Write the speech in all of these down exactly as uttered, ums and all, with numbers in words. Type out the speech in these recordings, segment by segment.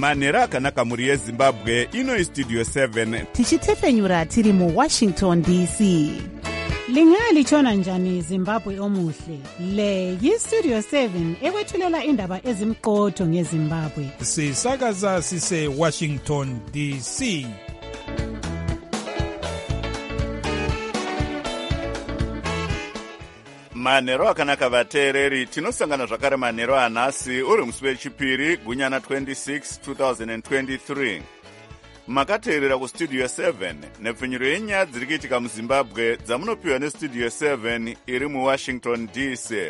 manhero akanaka mhuri yezimbabwe. Ino Studio seven tichitefenyura tiri muWashington D C. Lingalitshona njani Zimbabwe omuhle? Le yiStudio seven ekwethulela indaba ezimqotho ngeZimbabwe. Sisakaza sise Washington D C. manhero akanaka vateereri, tinosangana zvakare manhero anhasi uri musi wechipiri gunyana twenty-six twenty twenty-three. Makateerera kuStudio seven nepfenyuro yenyaya dziri kuitika muZimbabwe dzamunopiwa neStudio seven iri muWashington D C.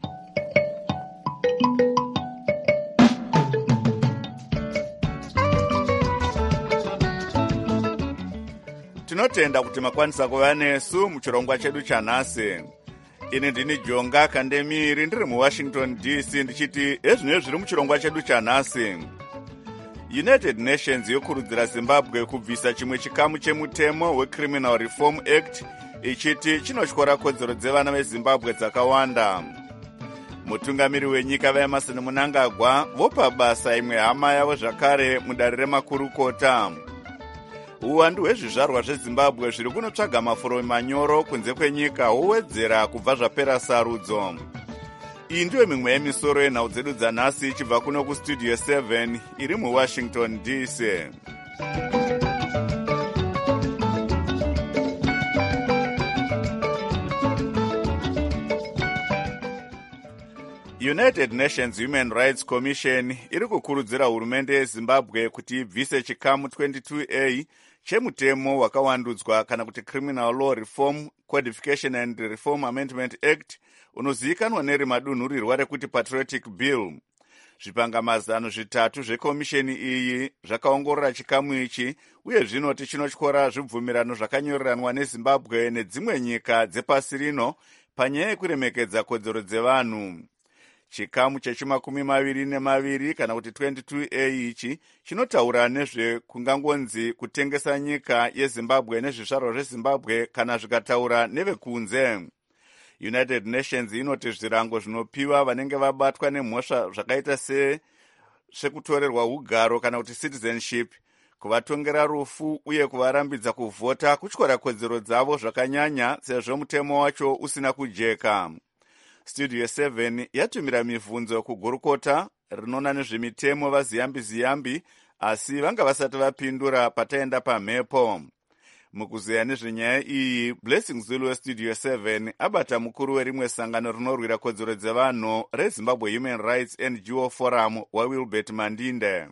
Tinotenda kuti makwanisa kuva nesu muchirongwa chedu chanhasi. Ini ndini Jonga Kandemiri ndiri muWashington D C ndichiti ezvinezvi zviri muchirongwa chedu chanhasi. United Nations yokurudzira Zimbabwe kubvisa chimwe chikamu chemutemo weCriminal Reform Act ichiti chinotyora kodzero dzevana veZimbabwe dzakawanda. Mutungamiri wenyika vaEmerson Mnangagwa vopa basa imwe hama yavo zvakare mudare remakurukota. Uwandu hwezvizvarwa zveZimbabwe zviri kunotsvaga mafuro manyoro kunze kwenyika hwowedzera kubva zvapera sarudzo. Iyi ndiyo mimwe yemisoro yenhau dzedu dzanhasi ichibva kuno kuStudio seven iri muWashington D C. United Nations Human Rights Commission iri kukurudzira hurumende yeZimbabwe kuti ibvise chikamu twenty-two A chemutemo wakawandudzwa kana kuti Criminal Law Reform Codification and Reform Amendment Act unozivikanwa nerimadunhurirwa rekuti Patriotic Bill. Zvipangamazano zvitatu zvekomisheni iyi zvakaongorora chikamu ichi uye zvinoti chinotyora zvibvumirano zvakanyoreranwa neZimbabwe nedzimwe nyika dzepasi rino panyaya yekuremekedza kodzero dzevanhu. Chikamu chechimakumi maviri nemaviri kana kuti twenty-two A ichi chinotaura nezvekungangonzi kutengesa nyika yeZimbabwe nezvizvarwa zveZimbabwe kana zvikataura nevekunze. United Nations inoti zvirango zvinopiwa vanenge vabatwa nemhosva zvakaita se sekutorerwa ugaro kana kuti citizenship, kuvatongera rufu uye kuvarambidza kuvhota kutyora kodzero dzavo zvakanyanya sezvo mutemo wacho usina kujeka. Studio seven yatumira mibvunzo kugurukota rinona nezvemitemo vaziyambi ziyambi asi vanga vasati vapindura pataenda pamhepo. Mukuzeya nezvenyaya iyi, Blessing Zulu weStudio seven abata mukuru werimwe sangano rinorwira kodzero dzevanhu reZimbabwe Human Rights N G O Forum waWilbert Mandinde.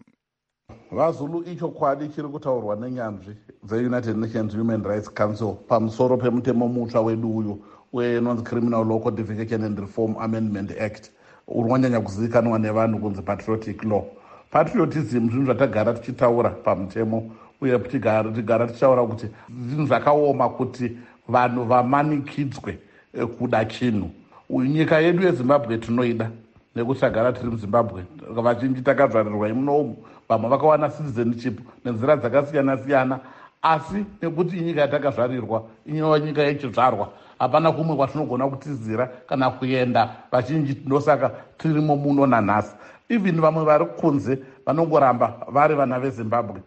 VaZulu icho kwadi chiri kutaurwa nenyanzvi dzeUnited Nations Human Rights Council pamusoro pemutemo mutsva wedu uyu wenonzi Criminal Law Codification and Reform Amendment Act uri wanyanya kuzivikanwa nevanhu kunzi Patriotic Law. Patriotism zvinhu zvatagara tichitaura pamutemo uye tigara tichitaura kuti zvinhu zvakaoma kuti vanhu vamanikidzwe kuda chinhu. Nyika yedu yeZimbabwe tinoida nekuti tagara tiri muZimbabwe, vazhinji takadzvarirwa imunomu, vamwe vakawana citizenship nenzira dzakasiyana siyana, asi nekuti inyika yatakazvarirwa inyaya nyika yechizvarwa hapana kumwe kwatinogona kutizira kana kuenda vazhinji, ndosaka tirimo muno nanhasi. Even vamwe vari kunze vanongoramba vari vana veZimbabwe.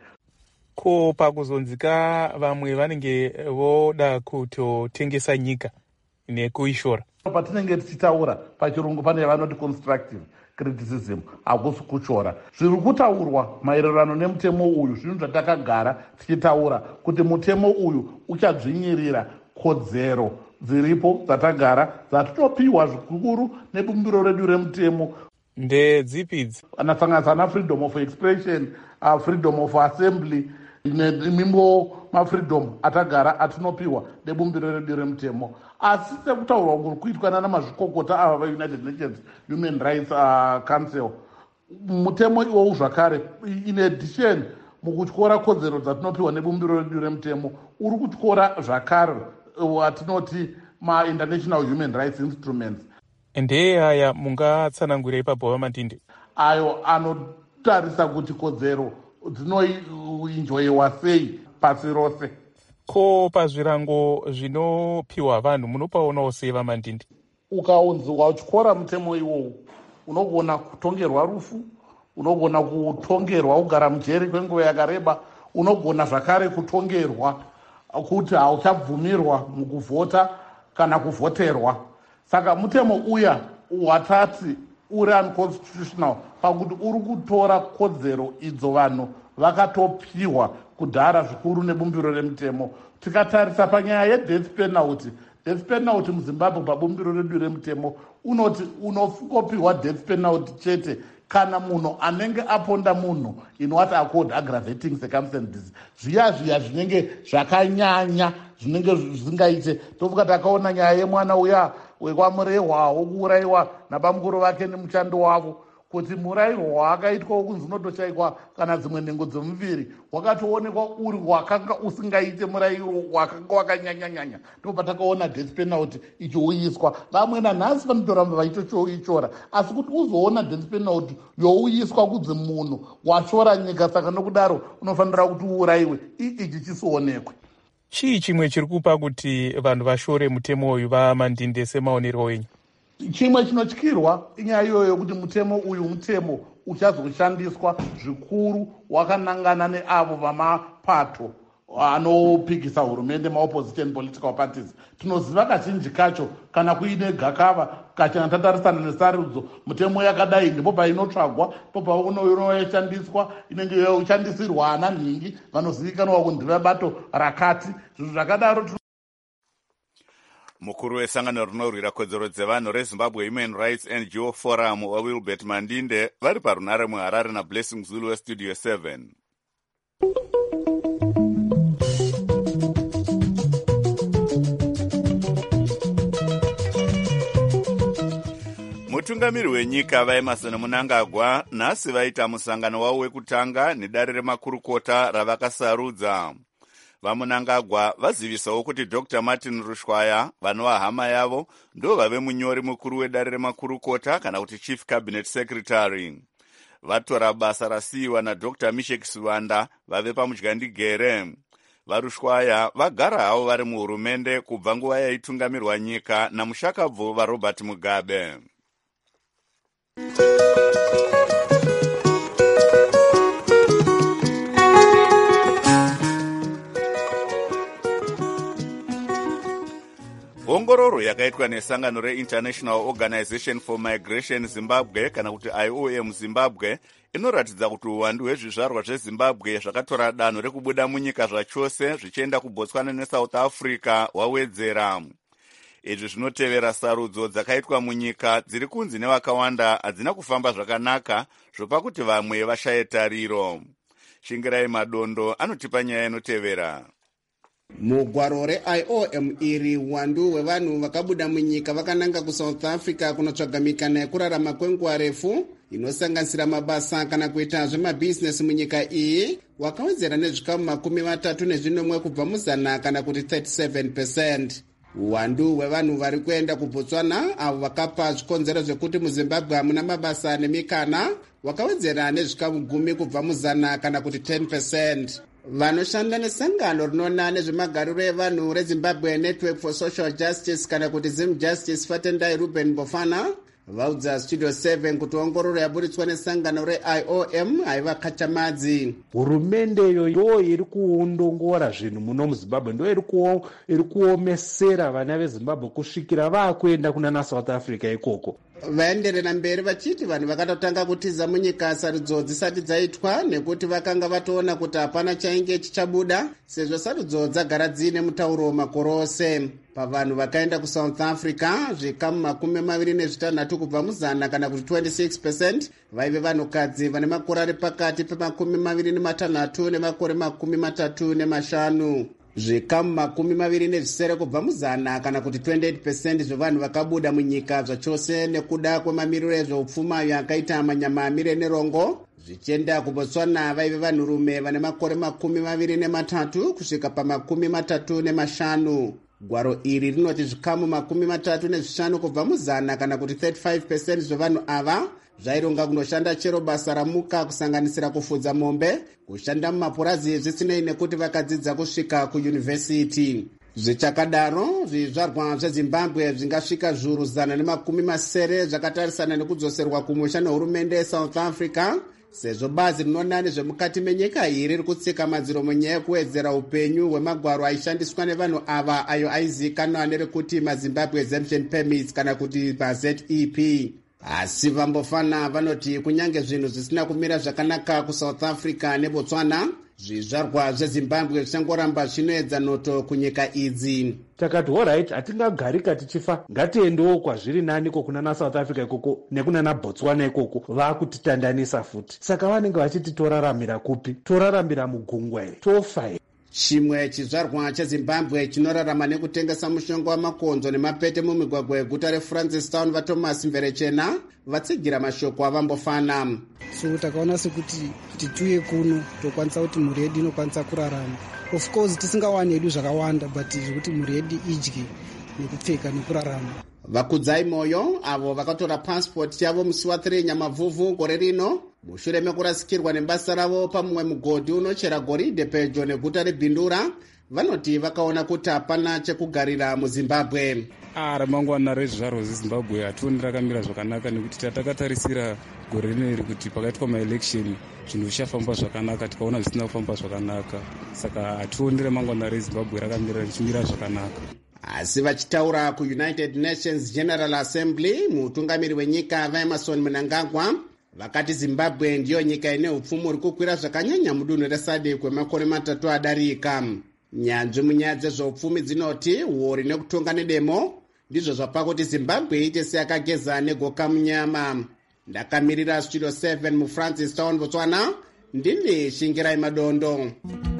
Ko pakuzonzika vamwe vanenge voda kutotengesa nyika nekuishora. Patinenge tichitaura pachirungu pane vanoti constructive criticism, hakusi kuchora. Zviri kutaurwa maererano nemutemo uyu zvinhu zvatakagara tichitaura kuti mutemo uyu uchadzvinyirira kodzero dziripo dzatagara dzatinopiwa zvikuru nebumbiro redu remutemo. Ndedzipidzi anasanganisa na freedom of expression, uh, freedom of assembly nemimbo mafreedom atagara atinopiwa nebumbiro redu remutemo. Asi sekutaurwa kuri kuitwa nana mazvikokota ava vaUnited Nations Human Rights uh, Council, mutemo iwowu zvakare in addition mukutyora kodzero dzatinopiwa nebumbiro redu remutemo uri kutyora zvakare watinoti ma-international human rights instruments. Ndeye aya mungatsanangura ipapo Mandinde? Ayo anotarisa kuti kodzero dzinoenjoyiwa sei pasi rose. Ko pazvirango zvinopiwa vanhu munopaonawo sei Mandinde? Ukaunzwa utyora mutemo iwowu unogona kutongerwa rufu, unogona kutongerwa kugara mujeri kwenguva yakareba, unogona zvakare kutongerwa kuti hauchabvumirwa mukuvhota kana kuvhoterwa. Saka mutemo uya watati uri unconstitutional pakuti uri kutora kodzero idzo vanhu vakatopiwa kudhara zvikuru nebumbiro remutemo. Tikatarisa panyaya yedeath penalty, death penalty muZimbabwe pabumbiro redu remutemo unoti unokopiwa death penalty chete kana munhu anenge aponda munhu in what are called aggravating circumstances, zviya zviya zvinenge zvakanyanya zvinenge zvisingaite. tofuka takaona nyaya yemwana uya wekwamurehwa wokuurayiwa nabamukuru vake nemushando wavo, kuti murayiro waakaitwa wokunzi unotoshayikwa kana dzimwe nhengo dzemuviri wakatoonekwa uri wakanga usingaite murayiro wakanga wakanyanyanyanya. ndopatakaona death penalty ichiuyiswa. vamwe nanhasi vanotoramba vachitoichora, asi kuti uzoona death penalty youyiswa kunzi munhu washora nyika, saka nokudaro unofanira kuti uurayiwe, ichi chisionekwe. chii chimwe chiri kupa kuti vanhu vashore mutemo uyu vaMandinde semaonerwo enyu? Chimwe chinotyirwa inyaya iyoyo yokuti mutemo uyu mutemo uchazoshandiswa zvikuru wakanangana neavo vamapato anopikisa hurumende, maopposition political parties. Tinoziva kazhinji kacho kana kuine gakava kachena tatarisana nesarudzo mutemo yakadai ndipo painotsvagwa, po paunoyoshandiswa inenge yoshandisirwa ana nhingi vanozivikanwa kuti ndevebato rakati. Zvinhu zvakadaro mukuru wesangano rinorwira kodzero dzevanhu reZimbabwe Human Rights N G O Forum waWilbert Mandinde vari parunare muHarare naBlessing Zulu weStudio seven. mutungamiri wenyika vaEmmerson Mnangagwa nhasi vaita musangano wavo wekutanga nedare remakurukota ravakasarudza. vaMnangagwa vazivisawo kuti Doctor Martin Rushwaya vanova hama yavo ndo vave munyori mukuru wedare remakurukota kana kuti Chief Cabinet Secretary. vatora basa rasiyiwa naDr Mishek Sivanda vave pamudyandigere. vaRushwaya vagara havo vari muhurumende kubva nguva yaitungamirwa nyika namushakabvu vaRobert Mugabe. ongororo yakaitwa nesangano reInternational Organization for Migration Zimbabwe kana kuti I O M Zimbabwe inoratidza kuti uwandu hwezvizvarwa zveZimbabwe zvakatora danho rekubuda munyika zvachose zvichienda kuBotswana neSouth Africa hwawedzera. izvi zvinotevera sarudzo dzakaitwa munyika dziri kunzi nevakawanda hadzina kufamba zvakanaka zvopa kuti vamwe vashaye tariro. Shingirai Madondo anotipa nyaya inotevera. mugwaro reI O M iri uwandu hwevanhu vakabuda munyika vakananga kuSouth Africa kunotsvaga mikana yekurarama kwenguva refu inosanganisira mabasa kana kuita zvemabhizinesi munyika iyi wakawedzera nezvikamu makumi matatu nezvinomwe kubva muzana kana kuti thirty-seven percent. uwandu hwevanhu vari kuenda kuBotswana avo vakapa zvikonzero zvekuti muZimbabwe hamuna mabasa nemikana wakawedzera nezvikamu gumi kubva muzana kana kuti ten percent. vanoshanda nesangano rinoona nezvemagariro evanhu reZimbabwe Network for Social Justice kana kuti Zim Justice Fatendai Ruben Bofana vaudza Studio seven kuti ongororo yaburitswa nesangano reI O M haiva kachamadzi. hurumende iyo ndo iri kuondongora zvinhu muno muZimbabwe, ndo iri kuomesera vana veZimbabwe kusvikira vakuenda kuna South Africa ikoko. vaenderera mberi vachiti vanhu vakatotanga kutiza munyika sarudzo dzisati dzaitwa nekuti vakanga vatoona kuti hapana chainge chichabuda sezvo sarudzo dzagara dziine mutauro makore ose. pavanhu vakaenda kuSouth Africa zvikamu makumi maviri nezvitanhatu kubva muzana kana kuti twenty-six percent vaive vanhukadzi vane makore ari pakati pemakumi maviri nematanhatu nemakore makumi matatu nemashanu. zvikamu makumi maviri nezvisere kubva muzana kana kuti twenty-eight percent zvevanhu vakabuda munyika zvachose nekuda kwemamiriro ezveupfuma yakaita manyama amire nerongo zvichienda kuBotswana vaive vanhurume vane makore makumi maviri nematatu kusvika pamakumi matatu nemashanu. gwaro iri rinoti zvikamu makumi matatu nezvishanu kubva muzana kana kuti thirty-five percent zvevanhu ava zvaironga kunoshanda chero basa ramuka kusanganisira kufudza mombe, kushanda mumapurazi zvisinei nekuti vakadzidza kusvika kuyunivhesiti. zvichakadaro zvizvarwa zveZimbabwe zvingasvika zviuru zana nemakumi masere zvakatarisana nekudzoserwa kumusha nehurumende yeSouth Africa sezvo bazi rinoona nezvemukati menyika iyi riri kutsika madziro munyaya yekuwedzera upenyu hwemagwaro aishandiswa nevanhu ava ayo aizivikanwa nerekuti mazimbabwe exemption permits kana kuti maZ E P. Asi vambofana vanoti kunyange zvinhu zvisina kumira zvakanaka kuSouth Africa neBotswana, zvizvarwa zveZimbabwe zvichangoramba zvinoedza noto kunyika idzi. Takati alright, hatingagarika tichifa, ngatiendewo kwazviri nani kokuna naSouth Africa ikoko nekuna naBotswana ikoko vakutitandanisa futi. Saka vanenge vachiti toraramira kupi? Toraramira mugungwa here? Tofa here? Chimwe chizvarwa cheZimbabwe chinorarama nekutengesa mushonga wamakonzo nemapete mumigwagwa yeguta reFrancistown vaThomas Mverechena vatsigira mashoko avambofana. So takaona sekuti kuti tuye kuno tokwanisa kuti mhuri yedu inokwanisa kurarama. Of course tisingawani hedu zvakawanda, but zvekuti mhuri yedu idye nekupfeka nekurarama. Vakudzai moyo avo vakatora passport yavo musi wa three Nyamavhuvhu gore rino mushure mekurasikirwa nebasa ravo pamumwe mugodhi unochera goridhe pedyo neguta reBhindura, vanoti vakaona kuti hapana chekugarira muZimbabwe. Ah, ramangwana rezvizvarwa zveZimbabwe hationi rakamira zvakanaka nekuti takatarisira gore rino iri kuti pakaitwa maelection zvinhu zvichafamba zvakanaka, tikaona zvisina kufamba zvakanaka. Saka hationi ramangwana reZimbabwe rakamira richimira zvakanaka. Asi vachitaura kuUnited Nations General Assembly, mutungamiri wenyika vaEmerson Mnangagwa vakati Zimbabwe ndiyo nyika ine upfumi uri kukwira zvakanyanya mudunhu reSADC kwemakore matatu adarika. Nyanzvi munyaya dzezveupfumi dzinoti uori nekutonga nedemo ndizvo zvapa kuti Zimbabwe iite seyakageza negoka munyama. Ndakamirira Studio seven muFrancistown, Botswana, ndini Shingirai Madondo.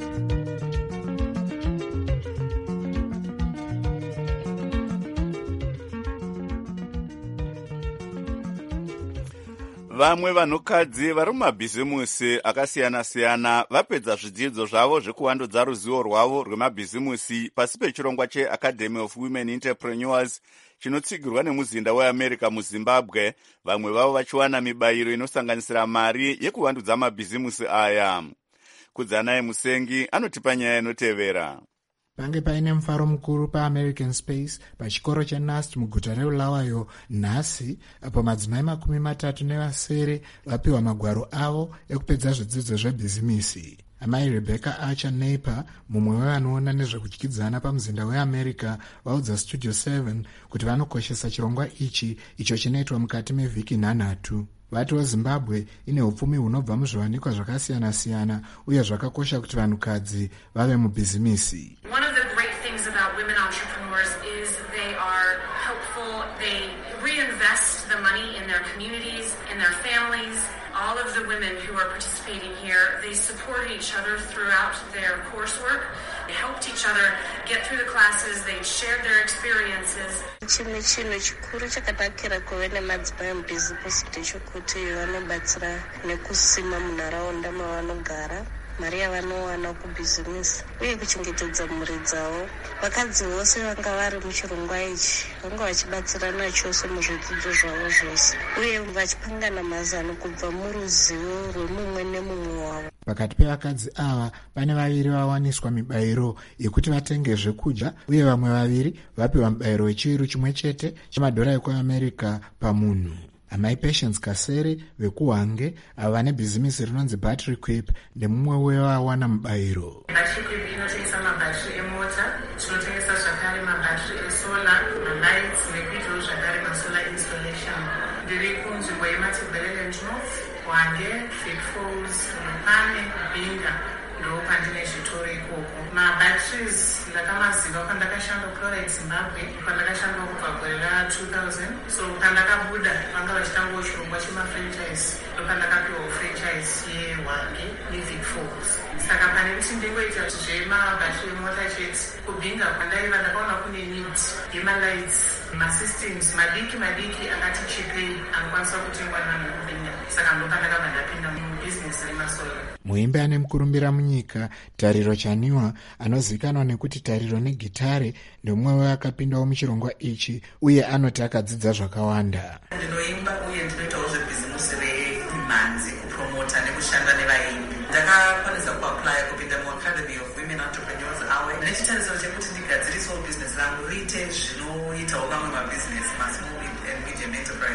Vamwe vanhukadzi vari mumabhizimusi akasiyana-siyana vapedza zvidzidzo zvavo zvekuvandudza ruzivo rwavo rwemabhizimusi pasi pechirongwa cheAcademy of Women Entrepreneurs chinotsigirwa nemuzinda weAmerica muZimbabwe, vamwe vavo vachiwana mibayiro inosanganisira mari yekuvandudza mabhizimusi aya. Kudzanaye Musengi anotipa nyaya inotevera. Pange paine mufaro mukuru paAmerican Space pachikoro cheNust muguta reBulawayo nhasi, apo madzimai makumi matatu nevasere vapiwa magwaro avo ekupedza zvidzidzo zvebhizimisi. Amai Rebecca Archer Naper, mumwe wevanoona nezvekudyidzana pamuzinda weAmerica, vaudza Studio seven kuti vanokoshesa chirongwa ichi icho chinoitwa mukati mevhiki nhanhatu. Vatiwo Zimbabwe ine upfumi hunobva muzviwanikwa zvakasiyana-siyana uye zvakakosha kuti vanhukadzi vave mubhizimisi. One of the great things about women entrepreneurs is they are helpful. They reinvest the money in their communities, in their families. All of the women who are participating here, they supported each other throughout their coursework. They helped each other get through the classes. They shared their experiences. Chimwe chinhu chikuru chakanakira kuve nemadzimai mubhizimusi ndechekuti vanobatsira nekusima munharaunda mavanogara, mari yavanowana kubhizimisi uye kuchengetedza mhuri dzavo. Vakadzi vose vanga vari muchirongwa ichi vanga vachibatsirana chose muzvidzidzo zvavo zvose uye vachipangana mazano kubva muruzivo rwemumwe nemumwe wavo. Pakati pevakadzi ava pane vaviri vawaniswa mibayiro yekuti vatenge zvekudya uye vamwe vaviri vapiwa mubayiro wechiuru chimwe chete chemadhora ekuAmerica pamunhu. Amai Patience Kasere vekuHwange ava vane bhizimisi rinonzi Battery Quip ndemumwe wevawana mubayiro. Battery Quip inotengesa mabhatiri emota, tinotengesa zvakare mabhatiri esola, malights nekuitawo zvakare masolar installation. Ndiri kunzvimbo yeMatabeleland North, Hwange, Big Falls, Mupane, Binga ndo pandine zvitoro ikoko. Mabatteries ndakamaziva pandakashanda kuChloride Zimbabwe, pandakashanda kubva gore ra two thousand. So pandakabuda vanga vachitangawo chirongwa chemafranchise, ndo pandakapiwa franchise yeHwange neBig Falls. Saka pane kuti ndingoita zvemabattery emota chete, kubhinga kwandaiva ndakaona kune need yemalights, masystems madiki madiki akati chipei anokwanisa kutengwa navanhu kubhinga. Saka ndo pandakabva ndapinda mubhizinesi remasola. Muimbi ane mukurumbira munyika Tariro Chaniwa anozivikanwa nekuti Tariro neGitare ndomumwe weakapindawo muchirongwa ichi uye anoti akadzidza zvakawanda. Ndinoimba uye ndinoitawo zvebhizimusi remhanzi, kupromota nekushanda nevaimbi. Ndakakwanisa kuapply kupinda muAcademy of Women Entrepreneurs awe nechitarisiro chekuti ndigadzirisewo bhizinesi rangu riite zvinoitawo mamwe mabhizinesi, masmall and medium enterprises.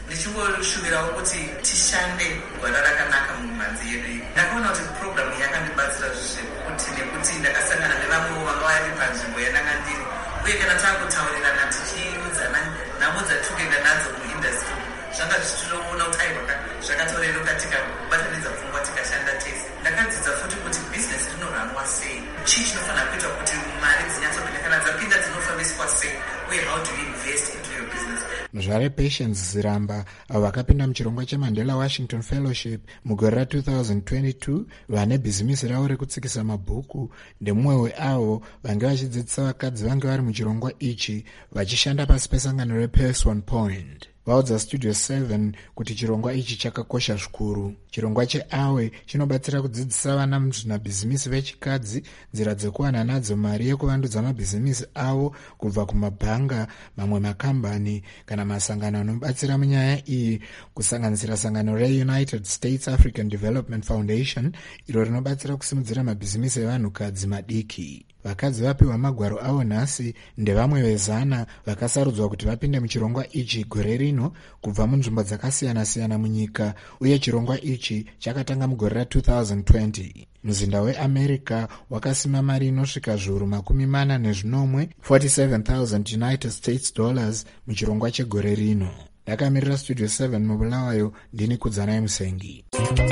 ndichingoshuwirawo kuti tishande gwara rakanaka mumhanzi yedu. Ndakaona kuti programu yakandibatsira zvekuti nekuti ndakasangana nevamwewo vanga vari panzvimbo yananga ndiri, uye kana taakutaurirana tichiudzana nhamo dzatinoenda nadzo muindastry zvanga zvichitoona kuti aiwaka zvakatoreruka tikabatanidza pfungwa tikashanda tese. Ndakadzidza futi kuti bhizinesi rinoranwa sei, chii chinofanira kuitwa kuti mari dzinyatsobinda, kana dzapinda dzinofambiswa sei, uye how do you invest into your business. Muzvare Patience Ziramba avo vakapinda muchirongwa cheMandela Washington Fellowship mugore ra two thousand twenty-two vane bhizimisi ravo rekutsikisa mabhuku ndemumwe weavo vange vachidzidzisa vakadzi vange vari muchirongwa ichi vachishanda pasi pesangano rePace One Point. Vaudza Studio seven kuti chirongwa ichi chakakosha zvikuru. Chirongwa cheAwe chinobatsira kudzidzisa vana muzvinabhizimisi vechikadzi nzira dzekuwana nadzo mari yekuvandudza mabhizimisi avo kubva kumabhanga, mamwe makambani kana masangano anobatsira munyaya iyi, kusanganisira sangano reUnited States African Development Foundation iro rinobatsira kusimudzira mabhizimisi evanhukadzi madiki. Vakadzi vapiwa magwaro avo nhasi ndevamwe vezana vakasarudzwa kuti vapinde muchirongwa ichi gore rino kubva munzvimbo dzakasiyana-siyana munyika, uye chirongwa ichi chakatanga mugore ra two thousand twenty. Muzinda weAmerica wakasima mari inosvika zviuru makumi mana nezvinomwe forty-seven thousand United States dollars muchirongwa chegore rino. Ndakamirira Studio seven mubulawayo, ndini Kudzanai Musengi.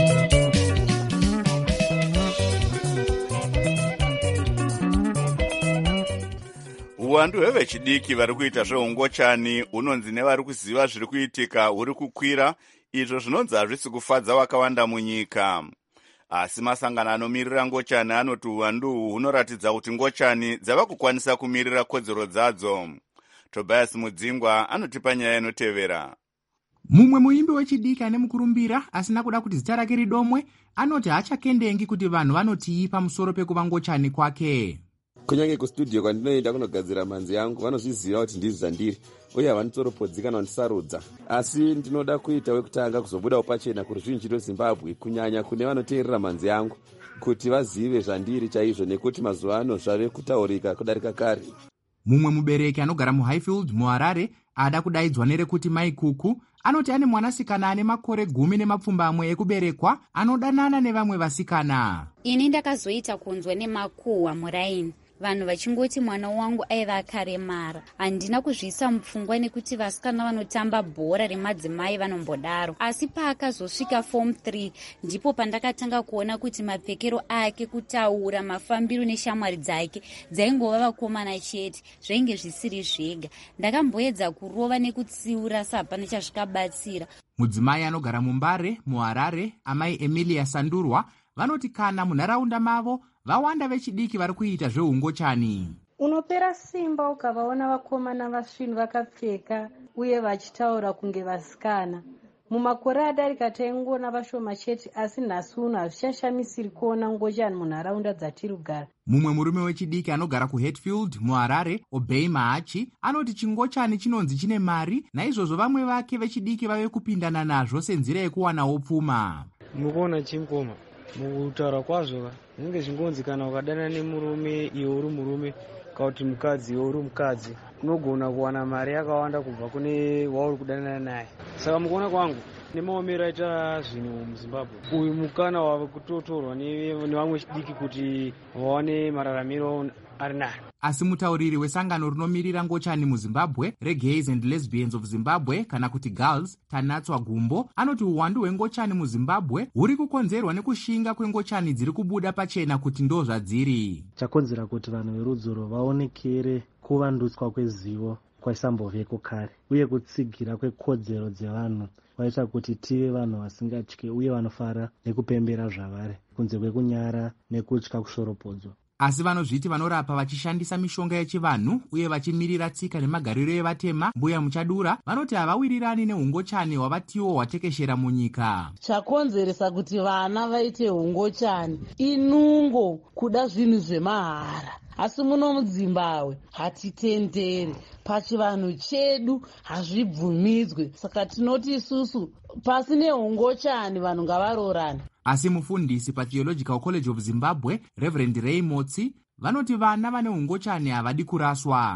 Uwandu hwevechidiki vari kuita zveungochani unonzi nevari kuziva zviri kuitika huri kukwira, izvo zvinonzi hazvisi kufadza vakawanda munyika. Asi masangano anomirira ngochani anoti uwandu uhu hunoratidza kuti ngochani dzava kukwanisa kumirira kodzero dzadzo. Tobias Mudzingwa anotipa nyaya inotevera. Mumwe muimbi wechidiki ane mukurumbira asina kuda kuti zita rake ridomwe anoti hachakendengi kuti vanhu vanotii pamusoro pekuva ngochani kwake. Kunyange kustudio kwandinoenda kunogadzira manzi yangu vanozviziva kuti ndizvo zvandiri, uye havanitoropodzi kana kundisarudza. Asi ndinoda kuita wekutanga kuzobudawo pachena kuruzhinji rweZimbabwe, kunyanya kune vanoteerera manzi yangu, kuti vazive zvandiri chaizvo, nekuti mazuva ano zvave kutaurika kudarika kare. Mumwe mubereki anogara muHighfield muHarare ada kudaidzwa nerekuti Mai Kuku anoti ane mwanasikana ane makore gumi nemapfumbamwe ekuberekwa anodanana nevamwe vasikana. Ini ndakazoita kunzwa nemakuhwa muraini, vanhu vachingoti mwana wangu aiva akaremara. Handina kuzviisa mupfungwa nekuti vasikana vanotamba bhora remadzimai vanombodaro. Asi paakazosvika form three ndipo pandakatanga kuona kuti mapfekero ake, kutaura, mafambiro neshamwari dzake dzaingova vakomana chete, zvainge zvisiri zvega. Ndakamboedza kurova nekutsiura sapana chazvikabatsira. Mudzimai anogara muMbare muHarare, amai Emilia Sandurwa, vanoti kana munharaunda mavo vawanda vechidiki vari kuita zveungochani. Unopera simba ukavaona vakomana vasvinu vakapfeka uye vachitaura kunge vasikana. Mumakore adarika taingoona vashoma chete, asi nhasi uno hazvichashamisiri kuona ngochani munharaunda dzatiri kugara. Mumwe murume wechidiki anogara kuHatfield muHarare, Obey Mahachi, anoti chingochani chinonzi chine mari, naizvozvo vamwe vake vechidiki vave kupindana nazvo senzira yekuwanawo pfuma. Mukuona chingoma mukutaura kwazvo zvinenge zvingonzi kana ukadana nemurume iwe uri murume, kana kuti mukadzi iwe uri mukadzi, unogona kuwana mari yakawanda kubva kune wauri kudanana naye. Saka mukuona kwangu nemaomero aita zvinhu muZimbabwe, uyu mukana wave kutotorwa nevamwe chidiki kuti vawane mararamiro ari nayo. Asi mutauriri wesangano rinomirira ngochani muZimbabwe, reGays and Lesbians of Zimbabwe kana kuti Girls, Tanatswa Gumbo, anoti uwandu hwengochani muZimbabwe huri kukonzerwa nekushinga kwengochani dziri kubuda pachena kuti ndo zvadziri. Chakonzera kuti vanhu verudziro vaonekere kuvandutswa kwezivo kwaisamboveko kare, uye kutsigira kwekodzero dzevanhu vaita kuti tive vanhu vasingatye uye vanofara nekupembera zvavari kunze kwekunyara nekutya kushoropodzwa. Asi vanozviti vanorapa vachishandisa mishonga yechivanhu uye vachimirira tsika nemagariro evatema, mbuya muchadura, vanoti havawirirani neungochani hwavatiwo hwatekeshera munyika. Chakonzeresa kuti vana vaite ungochani inungo kuda zvinhu zvemahara. Asi muno muZimbabwe hatitenderi, pachivanhu chedu hazvibvumidzwe. Saka tinoti isusu pasi neungochani vanhu ngavarorane. Asi mufundisi paTheological College of Zimbabwe, Reverend Ray Motsi, vanoti vana vane ungochani havadi kuraswa.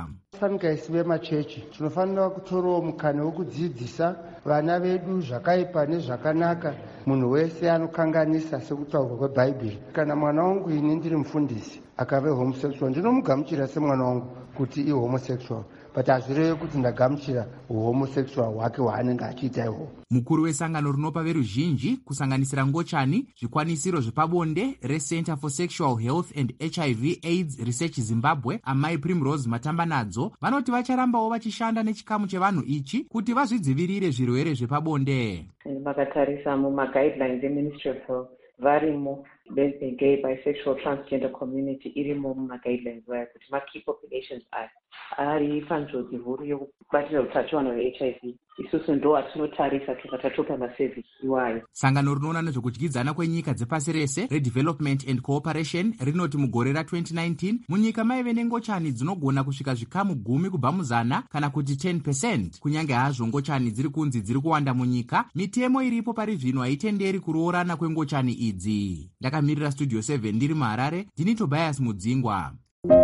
sevafanika isi vemachechi tinofanira kutorawo mukana wekudzidzisa vana vedu zvakaipa nezvakanaka. Munhu wese anokanganisa sekutaurwa kwebhaibheri. Kana mwana wangu ini ndiri mufundisi akave homosexual ndinomugamuchira semwana wangu kuti ihomosexual, but hazvirevi kuti ndagamuchira uhomosexual hwake hwaanenge achiita ihwo. Mukuru wesangano rinopa veruzhinji kusanganisira ngochani zvikwanisiro zvepabonde reCenter for Sexual Health and H I V AIDS Research Zimbabwe, Amai Primrose Matambanadzo, vanoti vacharambawo vachishanda nechikamu chevanhu ichi kuti vazvidzivirire zvirwere zvepabonde. Vakatarisa mumaguidelines eMinistry of Health varimo lesbian, gay, bisexual, transgender community irimo mumaguidelines vayo kuti makey populations aya ari panjodzi huru yokubatira utachiwana hwe-H I V. Isusu ndo atinotarisa tukatatopa masevhisi iwayo. Sangano rinoona nezvekudyidzana kwenyika dzepasi rese reDevelopment and Cooperation rinoti mugore ra-twenty nineteen munyika maive nengochani dzinogona kusvika zvikamu gumi kubva muzana kana kuti ten percent. Kunyange hazvo ngochani dziri kunzi dziri kuwanda munyika, mitemo iripo pari zvino haitenderi kuroorana kwengochani idzi. Ndakamirira Studio seven ndiri muHarare, ndini Tobias Mudzingwa.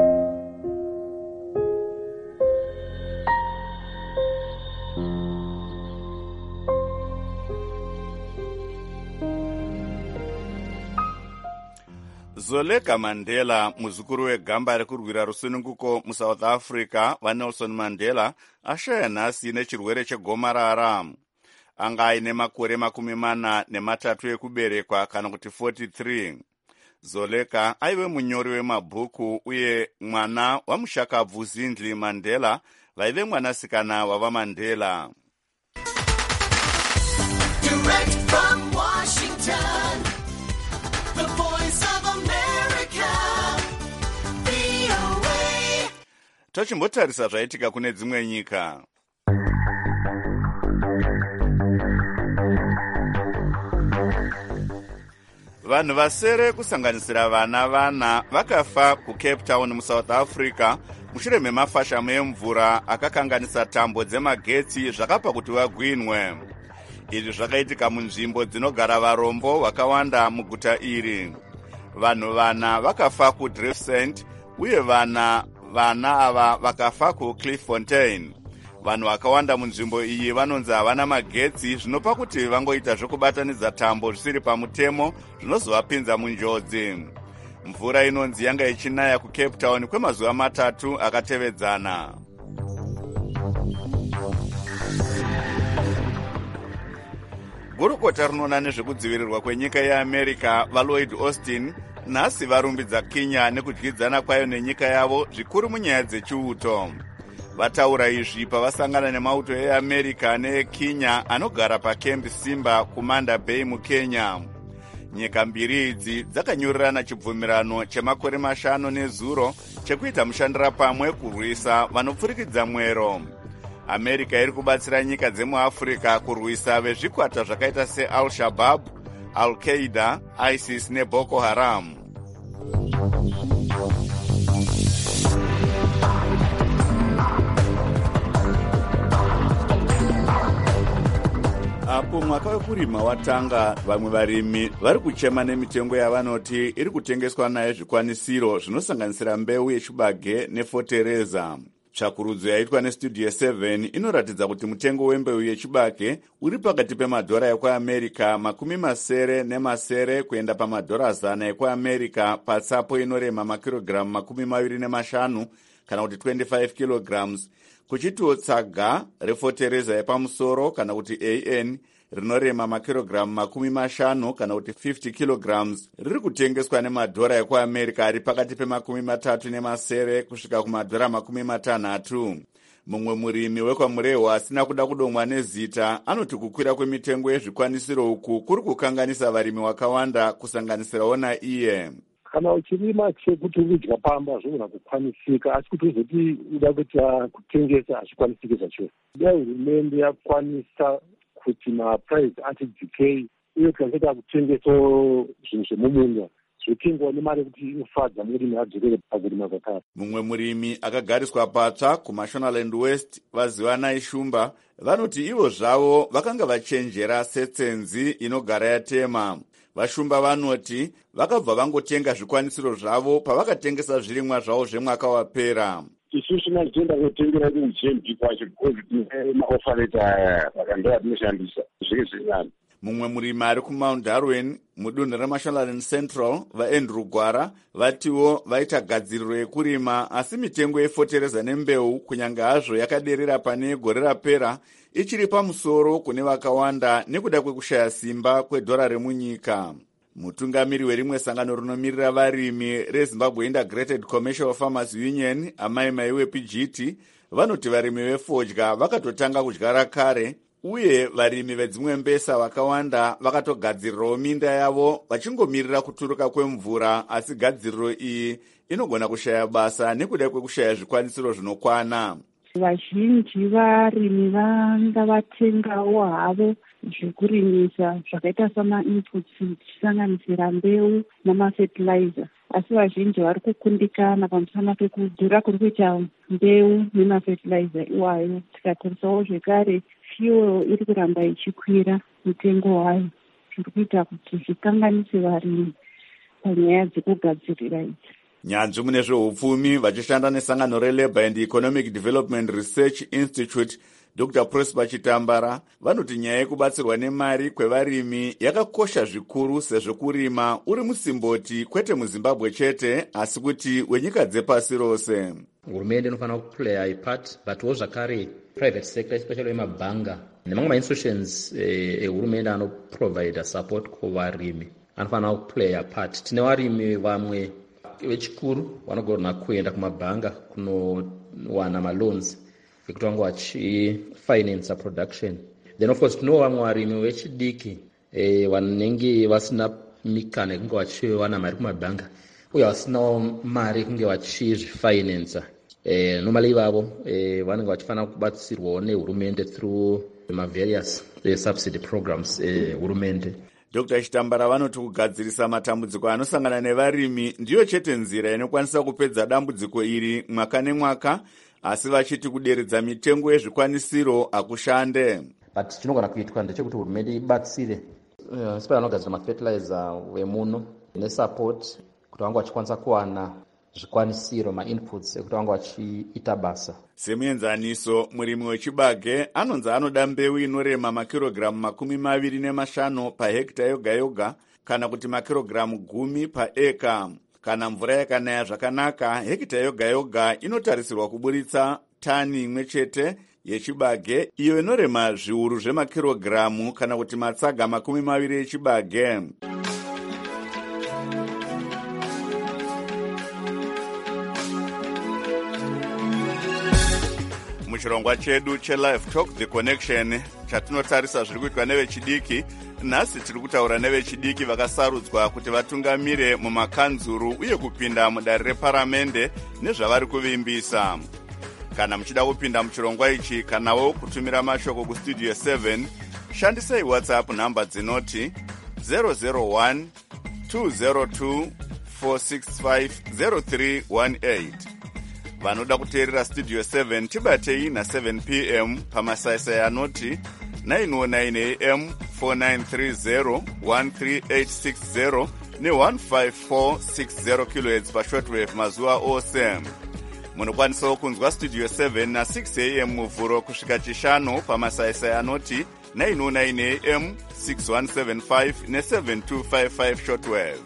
Zoleka Mandela, muzukuru wegamba rekurwira rusununguko muSouth Africa vaNelson Mandela, ashaya nhasi nechirwere chegomarara. Anga aine makore makumi mana nematatu ekuberekwa kana kuti forty-three. Zoleka aive munyori wemabhuku uye mwana wamushakabvu Zindli Mandela vaive mwanasikana wavaMandela. Direct from Washington, the voice of America, V O A. Tochimbotarisa zvaitika kune dzimwe nyika. Vanhu vasere kusanganisira vana vana vakafa kuCape Town muSouth Africa mushure memafashamo emvura akakanganisa tambo dzemagetsi zvakapa kuti vagwinwe. Izvi zvakaitika munzvimbo dzinogara varombo vakawanda muguta iri. Vanhu vana vakafa kuDriftsaint uye vana vana ava vakafa kuClifffontein. Vanhu vakawanda munzvimbo iyi vanonzi havana magetsi, zvinopa kuti vangoita zvokubatanidza tambo zvisiri pamutemo zvinozovapinza munjodzi. Mvura inonzi yanga ichinaya kuCape Town kwemazuva matatu akatevedzana. Gurukota rinoona nezvekudzivirirwa kwenyika yeAmerica vaLloyd Austin nhasi varumbidza Kenya nekudyidzana kwayo nenyika yavo zvikuru munyaya dzechiuto. Vataura izvi pavasangana nemauto eAmerica neeKenya anogara paKemp Simba kuManda Bay muKenya. Nyika mbiri idzi dzakanyorerana chibvumirano chemakore mashanu nezuro chekuita mushandira pamwe kurwisa vanopfurikidza mwero. America iri kubatsira nyika dzemuAfrica kurwisa vezvikwata zvakaita seAl-Shabaab, Al-Qaeda, ISIS neBoko Haram. Apo mwaka wekurima watanga, vamwe varimi vari kuchema nemitengo yavanoti iri kutengeswa nayo zvikwanisiro zvinosanganisira mbeu yechibage nefotereza. Tsvakurudzo yaitwa neStudio seven inoratidza kuti mutengo wembeu yechibage uri pakati pemadhora ekuAmerica makumi masere nemasere kuenda pamadhora zana ekuAmerica patsapo inorema makirogiramu makumi maviri nemashanu kana kuti twenty-five kilograms, kuchitiwo tsaga refotereza yepamusoro kana kuti A N rinorema makirogiramu makumi mashanu kana kuti fifty kilograms riri kutengeswa nemadhora ekuAmerica ari pakati pemakumi matatu nemasere kusvika kumadhora makumi matanhatu. Mumwe murimi wekwaMurewa asina kuda kudomwa nezita anoti kukwira kwemitengo yezvikwanisiro uku kuri kukanganisa varimi vakawanda kusanganisirawo naiye. Kana uchirima chekuti udya pamba zvogona kukwanisika, asi kuti uzoti uda kuita kutengesa hazvikwanisiki zvacho. Dai hurumende yakwanisa kuti maprice atidzikei uye kukaita kutengesa zvinhu zvemumunda zvotengwa nemari kuti inofadza murimi adzokere pakurima zvakare. Mumwe murimi akagariswa patsva kuMashonaland West vazivanai Shumba vanoti ivo zvavo vakanga vachenjera setsenzi inogara yatema. Vashumba vanoti vakabva vangotenga zvikwanisiro zvavo pavakatengesa zvirimwa zvavo zvemwaka wapera. isusu tinotenda kutengera kuuchembi kwacho because tine maofareta aya saka ndo atinoshandisa zviri zvirinani. mumwe murimi ari kumount darwin mudunhu remashonaland central vaandrew gwara vatiwo vaita gadziriro yekurima asi mitengo yefotereza nembeu kunyange hazvo yakaderera pane gore rapera ichiri pamusoro kune vakawanda nekuda kwekushaya simba kwedhora remunyika. mutungamiri werimwe sangano rinomirira varimi rezimbabwe integrated commercial farmers union amai mai wepgt vanoti varimi vefodya vakatotanga kudyara kare uye varimi vedzimwe mbesa vakawanda vakatogadzirirawo minda yavo vachingomirira kuturuka kwemvura, asi gadziriro iyi inogona kushaya basa nekuda kwekushaya zvikwanisiro zvinokwana. vazhinji varimi vanga vatengawo havo zvekurimisa zvakaita samainputs zvichisanganisira mbeu namafertilizer, asi vazhinji vari kukundikana pamusana pekudhura kuri kuita mbeu nemafertilizer iwayo. tikatarisawo zvekare fuel iri kuramba ichikwira mutengo wayo, zviri kuita kuti zvikanganise varimi panyaya dzekugadzirira idzi. nyanzvi mune zveupfumi vachishanda nesangano relabour and economic development research institute dr prosper chitambara vanoti nyaya yekubatsirwa nemari kwevarimi yakakosha zvikuru sezvo kurima uri musimboti kwete muzimbabwe chete asi kuti wenyika dzepasi rose. hurumende inofanira kuplaya ipart butwo zvakare private sector especially emabhanga nemamwe mainstitutions ehurumende anoprovida support kuvarimi anofanira kuplaya part. tine varimi vamwe vechikuru vanogona kuenda kumabhanga kunowana maloans ekuti vange vachifinansa production. Then of course tino vamwe varimi vechidiki eh, vanenge vasina mikana yekunge vachiwana mari kumabhanga uye vasinawo mari yekunge vachizvifinansa. Eh, normally ivavo eh, vanenge vachifanira kubatsirwawo nehurumende through mavarious eh, subsidy programs ehurumende. dr chitambara vanoti kugadzirisa matambudziko anosangana nevarimi ndiyo chete nzira inokwanisa kupedza dambudziko iri mwaka nemwaka, asi vachiti kuderedza mitengo yezvikwanisiro akushande. But chinogona kuitwa ndechekuti hurumende ibatsire uh, sipa vanogadzira mafertilizer vemuno nesupport kuti vange vachikwanisa kuwana zvikwanisiro mainputs ekuti vange vachiita basa. semuenzaniso murimi wechibage anonzi anoda mbeu inorema makirogiramu makumi maviri nemashanu pahekita yoga yoga kana kuti makirogiramu gumi paeka. kana mvura yakanaya zvakanaka hekita yoga yoga inotarisirwa kuburitsa tani imwe chete yechibage iyo inorema zviuru zvemakirogiramu kana kuti matsaga makumi maviri echibage. muchirongwa chedu chelife talk the connection chatinotarisa zviri kuitwa nevechidiki, nhasi tiri kutaura nevechidiki vakasarudzwa kuti vatungamire mumakanzuru uye kupinda mudare reparamende nezvavari kuvimbisa. kana muchida kupinda muchirongwa ichi kanawo kutumira mashoko kustudio seven, shandisai whatsapp nhamba dzinoti zero zero one two zero two four six five zero three one eight. vanoda kuteerera studio seven tibatei na seven p m pamasaisai anoti nine oh nine a m four nine three zero one three eight six zero ne one five four six zero kilohertz pashortwave mazuva ose. munokwanisawo kunzwa studio seven na six a m muvhuro kusvika chishanu pamasaisai anoti nine oh nine a m six one seven five ne seven two five five shortwave.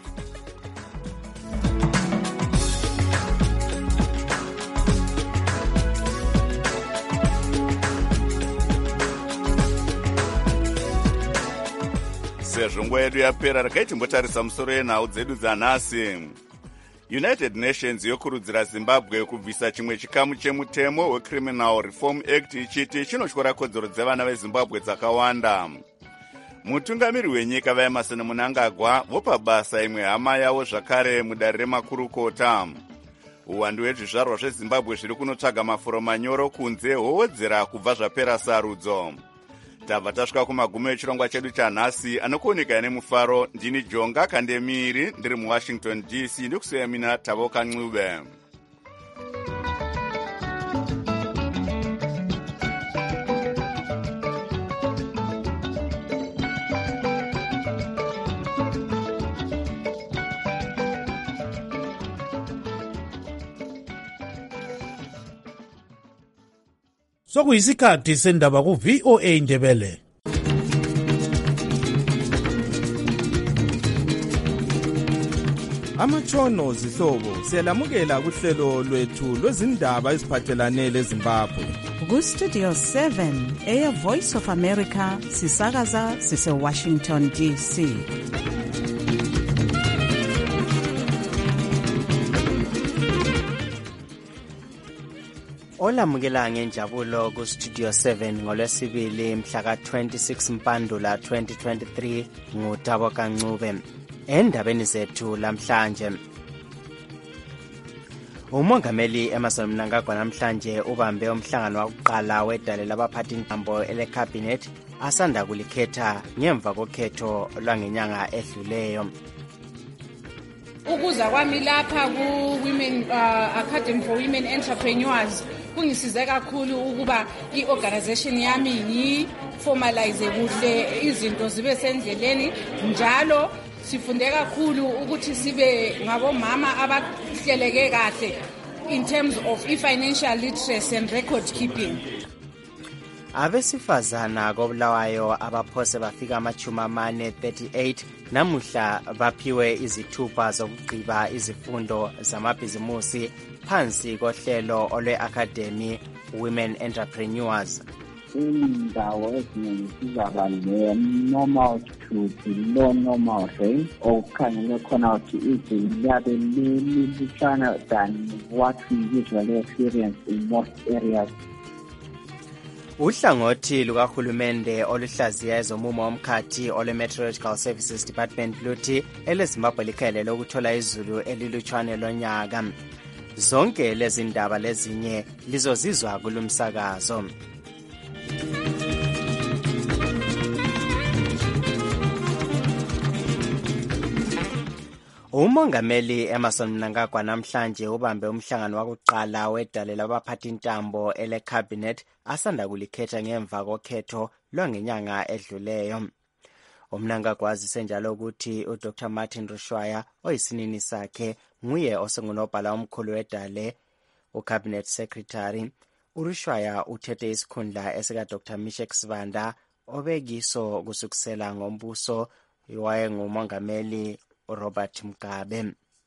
sezvo nguva yedu yapera regai timbotarisa musoro yenhau dzedu dzanhasi. united nations yokurudzira zimbabwe kubvisa chimwe chikamu chemutemo wecriminal reform act ichiti chinotyora kodzero dzevana vezimbabwe dzakawanda. mutungamiri wenyika vaemarson mnangagwa vopa basa imwe hama yavo zvakare mudare remakurukota. uwandu hwezvizvarwa zvezimbabwe zviri kunotsvaga mafuro manyoro kunze hwowedzera kubva zvapera sarudzo. tabva tasvika kumagumo echirongwa chedu chanhasi anokuoneka nemufaro. ndini jonga kandemiri ndiri muwashington d c ndikusiyamina tavoka ncube. sokuyisikhathi sendaba ku-V O A Ndebele. Amatshono zihlobo siyalamukela kuhlelo lwethu lwezindaba eziphathelane leZimbabwe. Ku-Studio seven, Air Voice of America, sisakaza sise-Washington D C. Olamukela ngenjabulo ku-Studio seven ngolwesibili mhla ka-twenty-six Mpandula twenty twenty-three nguTabo Kancube. Endabeni zethu lamhlanje, umongameli Emmerson Mnangagwa namhlanje ubambe umhlangano wakuqala wedale labaphathi ntambo ele-cabinet asanda kulikhetha ngemva kokhetho lwangenyanga edluleyo. Ukuza kwami lapha ku-Women uh, Academy for Women Entrepreneurs kungisize kakhulu ukuba i-organization yami ngiformalize kuhle izinto zibe sendleleni, njalo sifunde kakhulu ukuthi sibe ngabomama abahleleke kahle in terms of i-financial literacy and record keeping. Abesifazana koBulawayo abaphose bafika amachumi amane thirty-eight namuhla baphiwe izithupha zokugqiba izifundo zamabhizimusi phansi kohlelo olwe-Academy Women Entrepreneurs. Indawo eziningi sizaba ne-normal to below normal range, okukhangele khona ukuthi izinga liyabe lilutshwana than what we usually experience in most areas. Uhlangothi lukahulumende oluhlaziya ezomumo womkhathi ole-Meteorological Services Department luthi eleZimbabwe likhelele ukuthola izulu elilutshwane lonyaka. Zonke lezi ndaba lezinye lizozizwa kulumsakazo. Umongameli Emmerson Mnangagwa namhlanje ubambe umhlangano wakuqala wedale labaphathi ntambo ele-cabinet asanda kulikhetha ngemva kokhetho lwangenyanga edluleyo. UMnangagwa wazise njalo ukuthi uDr Martin Rushwaya oyisinini sakhe nguye osengunobhala omkhulu wedale, uCabinet Secretary. uRushwaya uthethe isikhundla esikaDr Mishek Sibanda obekiso kusukisela ngombuso wayengumongameli Robert Mugabe.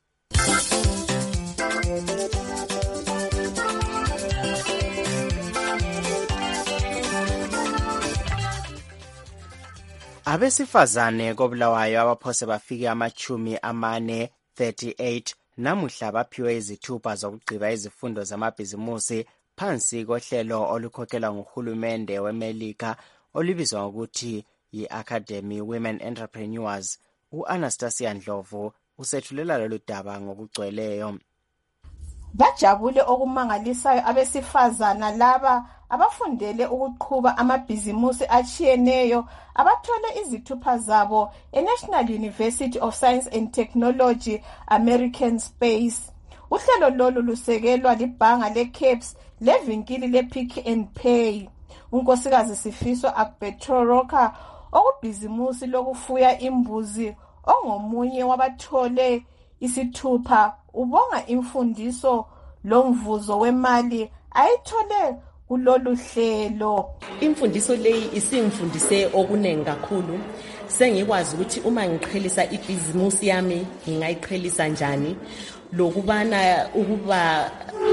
Abesifazane koBulawayo abaphose bafike amachumi amane thirty-eight namuhla baphiwe izithupha zokugqiba izifundo zamabhizimusi phansi kohlelo olukhokhelwa nguhulumende weMelika olubizwa ngokuthi yi-Academy Women Entrepreneurs. U-Anastasia Ndlovu usethulela lolu daba ngokugcweleyo. Bajabule okumangalisayo abesifazana laba abafundele ukuqhuba amabhizimusi achiyeneyo abathole izithupha zabo eNational University of Science and Technology American Space. Uhlelo lolu lusekelwa libhanga le-Caps levinkili le-Pick and Pay. Unkosikazi Sifiso Akbetoroka okubhizimusi lokufuya imbuzi ongomunye wabathole isithupha ubonga imfundiso lomvuzo wemali ayithole kulolu hlelo. Imfundiso leyi isingifundise okunengi kakhulu. Sengikwazi ukuthi uma ngiqhelisa ibhizimusi yami ngingayiqhelisa njani, lokubana ukuba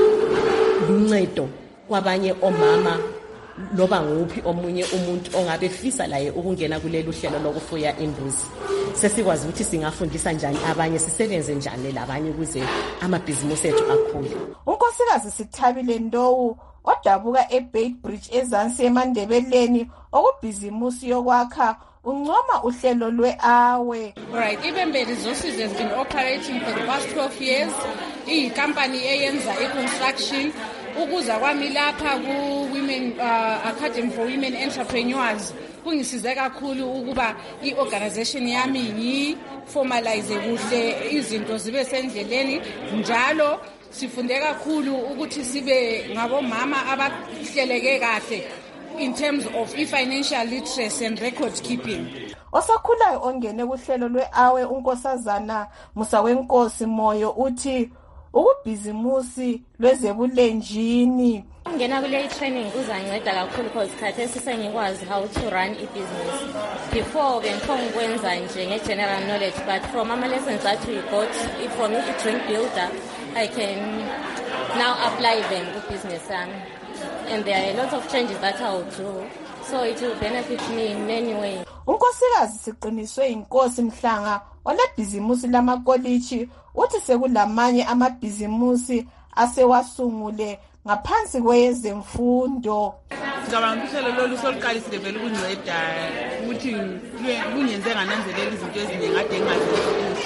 luncedo kwabanye omama loba nguphi omunye umuntu ongabe fisa laye ukungena kulelo hlelo lokufuya imbuzi. Sesikwazi ukuthi singafundisa njani abanye, sisebenze njani labanye ukuze amabhizimusi ethu akhule. Unkosikazi Sithabile Ndowu odabuka eBeitbridge eZansi eMandebeleni okubhizimusi yokwakha uncoma uhlelo lwe-Awe. Right, Ibembe Resources has been operating for the past twelve years. Iyi company eyenza e-construction. Ukuza kwami lapha ku-Women uh, Academy for Women Entrepreneurs kungisize kakhulu ukuba i-organization yami ngiformalize kuhle izinto zibe sendleleni, njalo sifunde kakhulu ukuthi sibe ngabomama abahleleke kahle in terms of i-financial literacy and record keeping. Osakhulayo ongene kuhlelo lwe-Awe unkosazana Musawenkosi Moyo uthi ukubhizimusi lwezebulenjini Ngena kule training kuzanginceda kakhulu because khathesi sengikwazi how to run i-business. Before bengikwenza nje nge-general knowledge, but from ama lessons that we got from i-drink builder, I can now apply them ku-business yami. And there are a lot of changes that I will do, so it will benefit me in many ways. Unkosikazi Siqiniswe Inkosi Mhlanga olebhizimusi lamakolishi uthi sekulamanye amabhizimusi asewasungule ngaphansi kwezemfundo. Ngicabanga ukuthi lolu soluqalisile vele ukunceda ukuthi kungenze ngananzelela izinto eziningi ade engazenzi.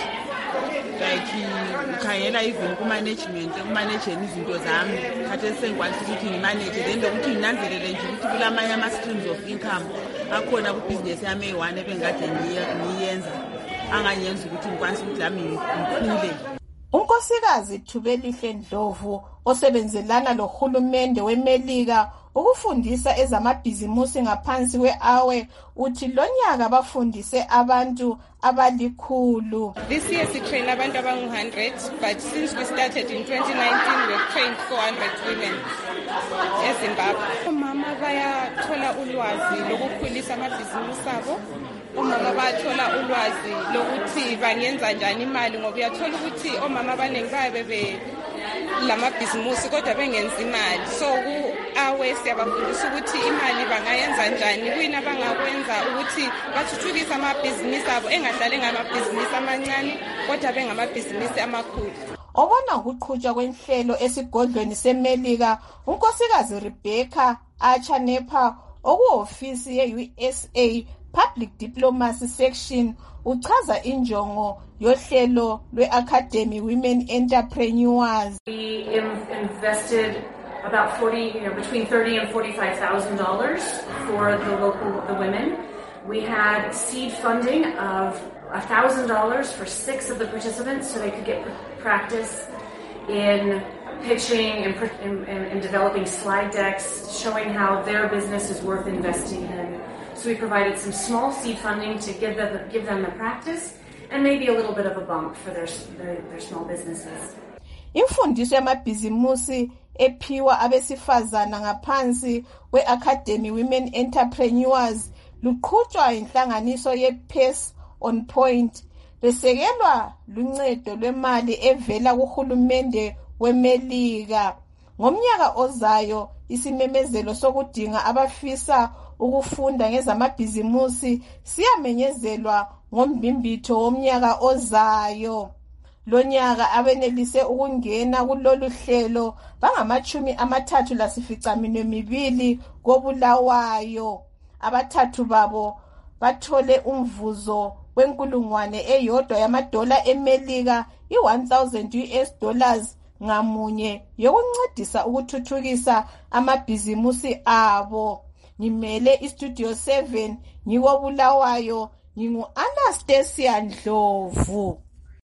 Like ukhangela even ku-management, umanageni izinto zami khathi sengikwanisa ukuthi ngimanage then ukuthi nginanzelele nje ukuthi kulamanye ama-streams of income akhona kubhizinesi yami eyi-one ebengade ngiyenza anganyenza ukuthi ngikwanisa ukuthi lami ngikhule. Unkosikazi Thubelihle Ndlovu osebenzelana lohulumende weMelika ukufundisa ezamabhizimusi ngaphansi kwe-awe uthi lonyaka bafundise abantu abalikhulu. This year we train abantu abangu one hundred, but since we started in twenty nineteen we have trained four hundred women eZimbabwe. Omama bayathola ulwazi lokukhulisa amabhizimusi abo. Omama bayathola ulwazi lokuthi bangenza njani imali ngoba uyathola ukuthi omama abaningi bayabe lamabhizimusi kodwa bengenza imali. So ku-awe siyabafundisa ukuthi imali bangayenza njani, kuyini abangakwenza ukuthi bathuthukise amabhizinisi abo engahlali ngamabhizinisi amancane kodwa bengamabhizinisi amakhulu. Obona ukuqhutshwa kwenhlelo esigodlweni seMelika, unkosikazi Rebecca Achanepa okuhofisi ye-U S A Public Diplomacy Section uchaza injongo yohlelo lwe-Academy Women Entrepreneurs. We invested about forty, you know, between thirty and forty-five thousand dollars for the local the women. We had seed funding of a thousand dollars for six of the participants, so they could get practice in pitching and, and, and developing slide decks, showing how their business is worth investing in. So we provided some small seed funding to give them give them the practice and maybe a little bit of a bump for their their, their small businesses. Imfundiso yamabhizimusi ephiwa abesifazana ngaphansi kwe-Academy Women Entrepreneurs luqhutshwa inhlanganiso ye-Pace on Point besekelwa luncedo lwemali evela kuhulumende weMelika. Ngomnyaka ozayo isimemezelo sokudinga abafisa ukufunda ngezamabhizimusi siyamenyezelwa ngombimbitho womnyaka ozayo. Lonyaka abenelise ukungena kulolu hlelo bangamachumi amathathu lasificaminwe mibili koBulawayo. Abathathu babo bathole umvuzo wenkulungwane eyodwa yamadola eMelika i-one thousand U S dollars ngamunye yokuncedisa ukuthuthukisa amabhizimusi abo. Ngimele iStudio seven ngikobulawayo ngingu-Anastasia Ndlovu.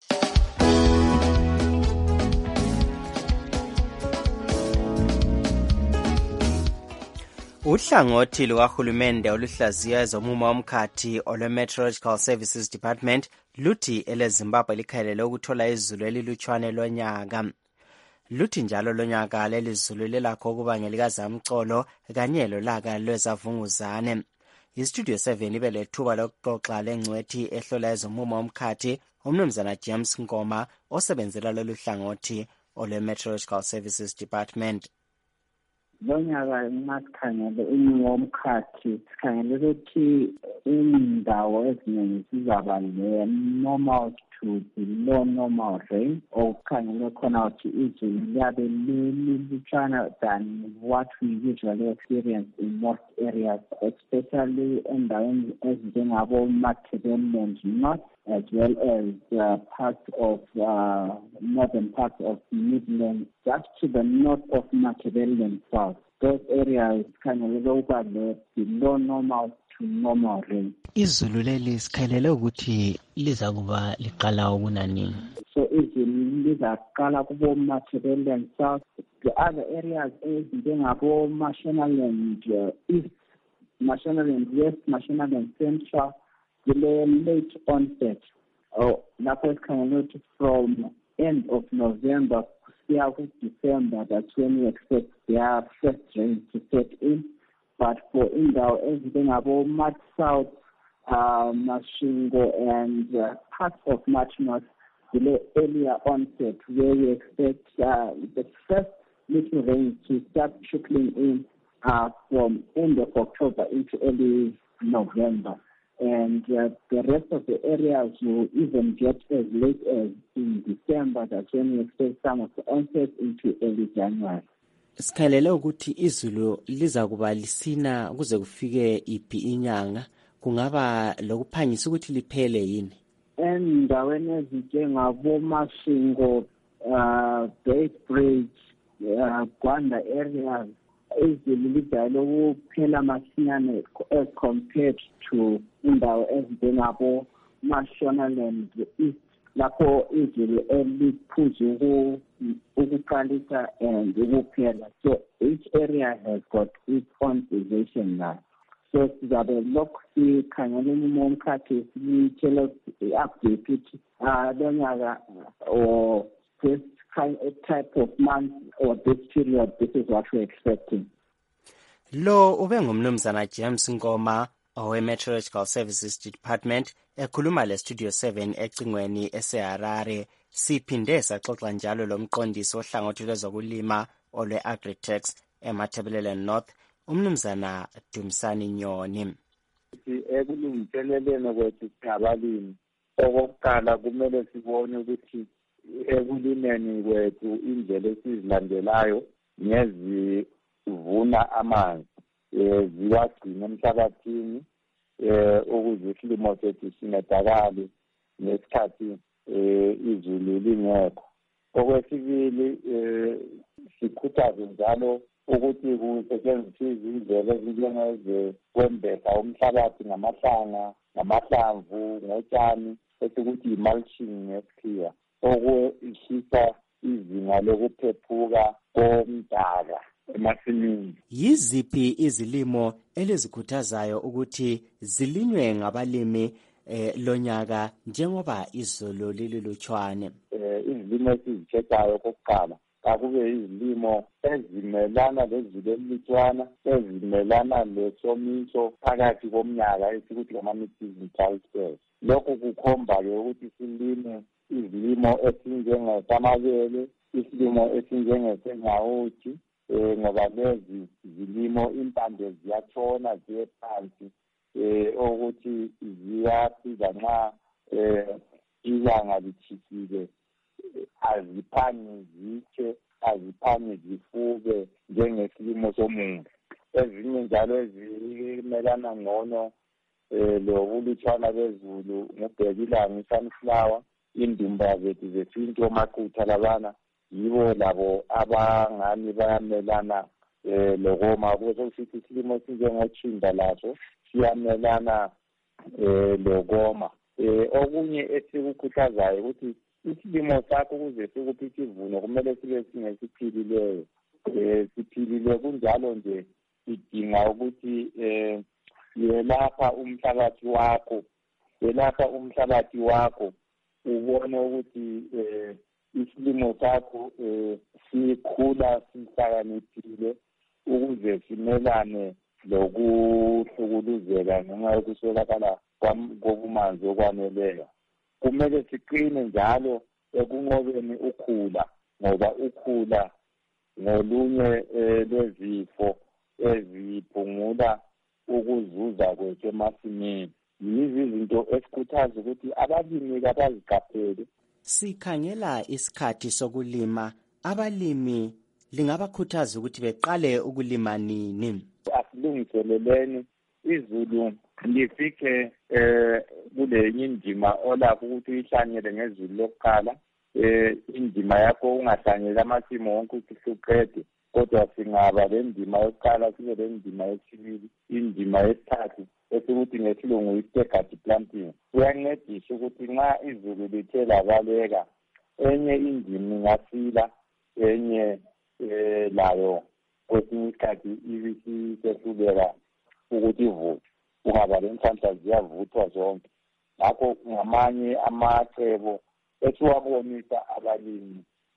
Uhlangothi lukahulumende oluhlaziya ezomumo womkhathi olwe-Meteorological Services Department luthi eleZimbabwe likhalele ukuthola izulu elilutshwane lonyaka. Luthi njalo lonyaka lelizulu lelakho ukuba ngelikazamcolo kanye lolaka lwezavunguzane. IStudio seven ibe lethuba lokuxoxa lengcwethi ehlola ezomumo womkhathi umnumzana James Ngoma osebenzela lolu hlangothi olwe-Meteorological Services Department. Lonyaka masikhangele umumo womkhathi sikhangele ukuthi indawo eziningi zizaba ne-normal to below normal rain, okukhangele khona ukuthi izulu liyabe lilutshwana than what we usually experience in most areas, especially endaweni ezinjengabo-Matabeleland North as well as uh, parts of uh, northern parts of Midland, just to the north of Matabeleland South. Those areas khangelele ukuba below normal to normal rain. Izulu leli sikhalele ukuthi liza kuba liqala ukunanini. So izulu lizaqala kubo Matabeleland South. The other areas ezinjengabo-Mashonaland uh, East, Mashonaland West, Mashonaland Central, the late onset. Oh, lapho esikhangele ukuthi from end of November year with December, that's when we expect their first rain to set in. But for Indawo, everything about March South, uh, Mashingo, and uh, parts of March North, the earlier onset, where we expect uh, the first little rain to start trickling in uh, from end of October into early November. And uh, the rest of the areas will even get as late as in December. That's when we expect some of the onset into early January. Sikhalele ukuthi izulu liza kuba lisina kuze kufike iphi inyanga, kungaba lokuphangisa ukuthi liphele yini? Endaweni ezinjengabo Mashingo, uh, Beitbridge, uh, Gwanda areas, izulu lidala ukuphela masinyane as compared to indawo ezinjengabo Mashonaland East, lapho izulu eliphuzu ukuqalisa and ukuphela. So each area has got its own position now. So sizabe lokhu sikhangela umumo omkhathi sitshela i-update ukuthi lo nyaka or this kind of type of month or this period, this is what we're expecting. Lo ube ngumnumzana James Ngoma owe Meteorological Services Department ekhuluma le Studio seven ecingweni eseHarare. Siphinde saxoxa njalo lomqondisi ohlangothi lwezokulima olwe Agritex eMatabeleland North, umnumzana Dumsani Nyoni. Ekulungiseleleni kwethu singabalimi, okokuqala kumele sibone ukuthi ekulimeni kwethu indlela esizilandelayo ngezivuna amanzi ziwagcina emhlabathini ukuze isilimo sethu singadakali ngesikhathi izulu lingekho. Okwesibili, sikhuthaze njalo ukuthi kusetshenziswe izindlela ezinjengezokwembesa umhlabathi ngamahlanga, ngamahlamvu, ngotshani, esikuthi i-mulching ngesikhiwa, okuhlisa izinga lokuphephuka komdaka emasimini. Yiziphi izilimo elizikhuthazayo ukuthi zilinywe ngabalimi eh lonyaka njengoba izolo lililutshwane? Eh izilimo esizikhethayo kokuqala akube izilimo ezimelana lezulu elitshwana, ezimelana lesomiso phakathi komnyaka esikuthi ngama-mid-season pulses. Lokho kukhomba-ke ukuthi silime izilimo esinjengesamabele, isilimo esinjengesengawuthi, eh ngoba lezi zilimo impande ziyatshona ziye phansi, eh ukuthi ziyasiza nxa eh ilanga litshikile, aziphangi zitshe, aziphangi zifuke njengesilimo somuntu. Ezinye njalo ezimelana ngcono eh lokulutshwana bezulu ngubhekilanga, i-sunflower, indumba zethu zesintu, omaqutha labana yibo labo abangani bayamelana eh lokoma. Kuzokusithi isilimo esinjengotshinda laso siyamelana eh lokoma. Eh okunye esikukhuthazayo ukuthi isilimo sakho ukuze sikuphi ivuno kumele sibe singesiphilileyo. Eh siphilile kunjalo nje idinga ukuthi eh yelapha umhlabathi wakho, yelapha umhlabathi wakho ubone ukuthi eh isilimo sakho eh sikhula sihlakaniphile ukuze simelane lokuhlukuluzeka ngenxa yokuswelakala kobumanzi okwaneleyo. Kumele siqine njalo ekunqobeni ukhula, ngoba ukhula ngolunye lwezifo eziphungula ukuzuza kwethu emasimini. Yizi izinto esikhuthaza ukuthi abalimi kabaziqaphele. Sikhangela isikhathi sokulima, abalimi lingabakhuthaza ukuthi beqale ukulima nini? Asilungiseleleni izulu lifike eh kule indima olapho ukuthi uyihlanyele ngezulu lokuqala. Eh indima yakho ungahlanyela amasimo wonke ukuthi uqede, kodwa singaba le ndima yokuqala sibe le ndima yesibili, indima yesithathu esikuthi ngesilungu i-staggered planting. Kuyancedisa ukuthi nxa izulu lithe labaleka, enye indima ingasila, enye eh layo kwesinye isikhathi ibisisehluleka ukuthi ivuthwe. Kungaba le nhlanhla ziyavuthwa zonke. Ngakho ngamanye amacebo esiwabonisa abalimi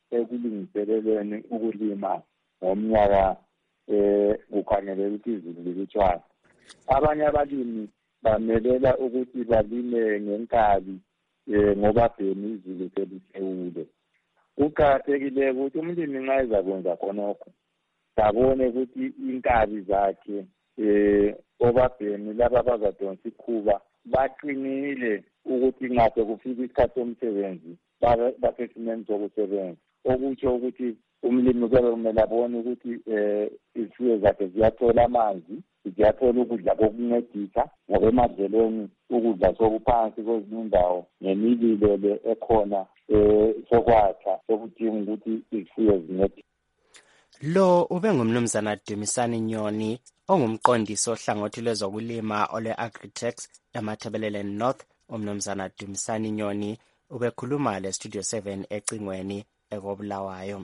ekulungiseleleni ukulima ngomnyaka eh kukhangeleka ukuthi izulu lilitshwana. Abanye abalimi bamelela ukuthi balime ngenkabi eh ngoba phela izulu selisewule. Kuqakathekile ukuthi umlimi nxa ezakwenza khonokho babone ukuthi inkabi zakhe eh obabhemi laba bazadonsa ikhuba baqinile ukuthi ngabe kufika isikhathi somsebenzi basesimeni sokusebenza. Okutsho ukuthi umlimi kuyabe kumele abone ukuthi eh izifuyo zakhe ziyathola amanzi, ziyathola ukudla kokuncedisa ngoba emadlelweni ukudla sokuphansi kwezinye indawo nemililo le ekhona eh sokwakha sokudinga ukuthi izifuyo zincedise. Lo ube ngumnumzana Dumisani Nyoni ongumqondisi ohlangothi lwezokulima ole Agritex eMatabeleland North. Umnumzana Dumisani Nyoni ubekhuluma le Studio seven ecingweni ekobulawayo.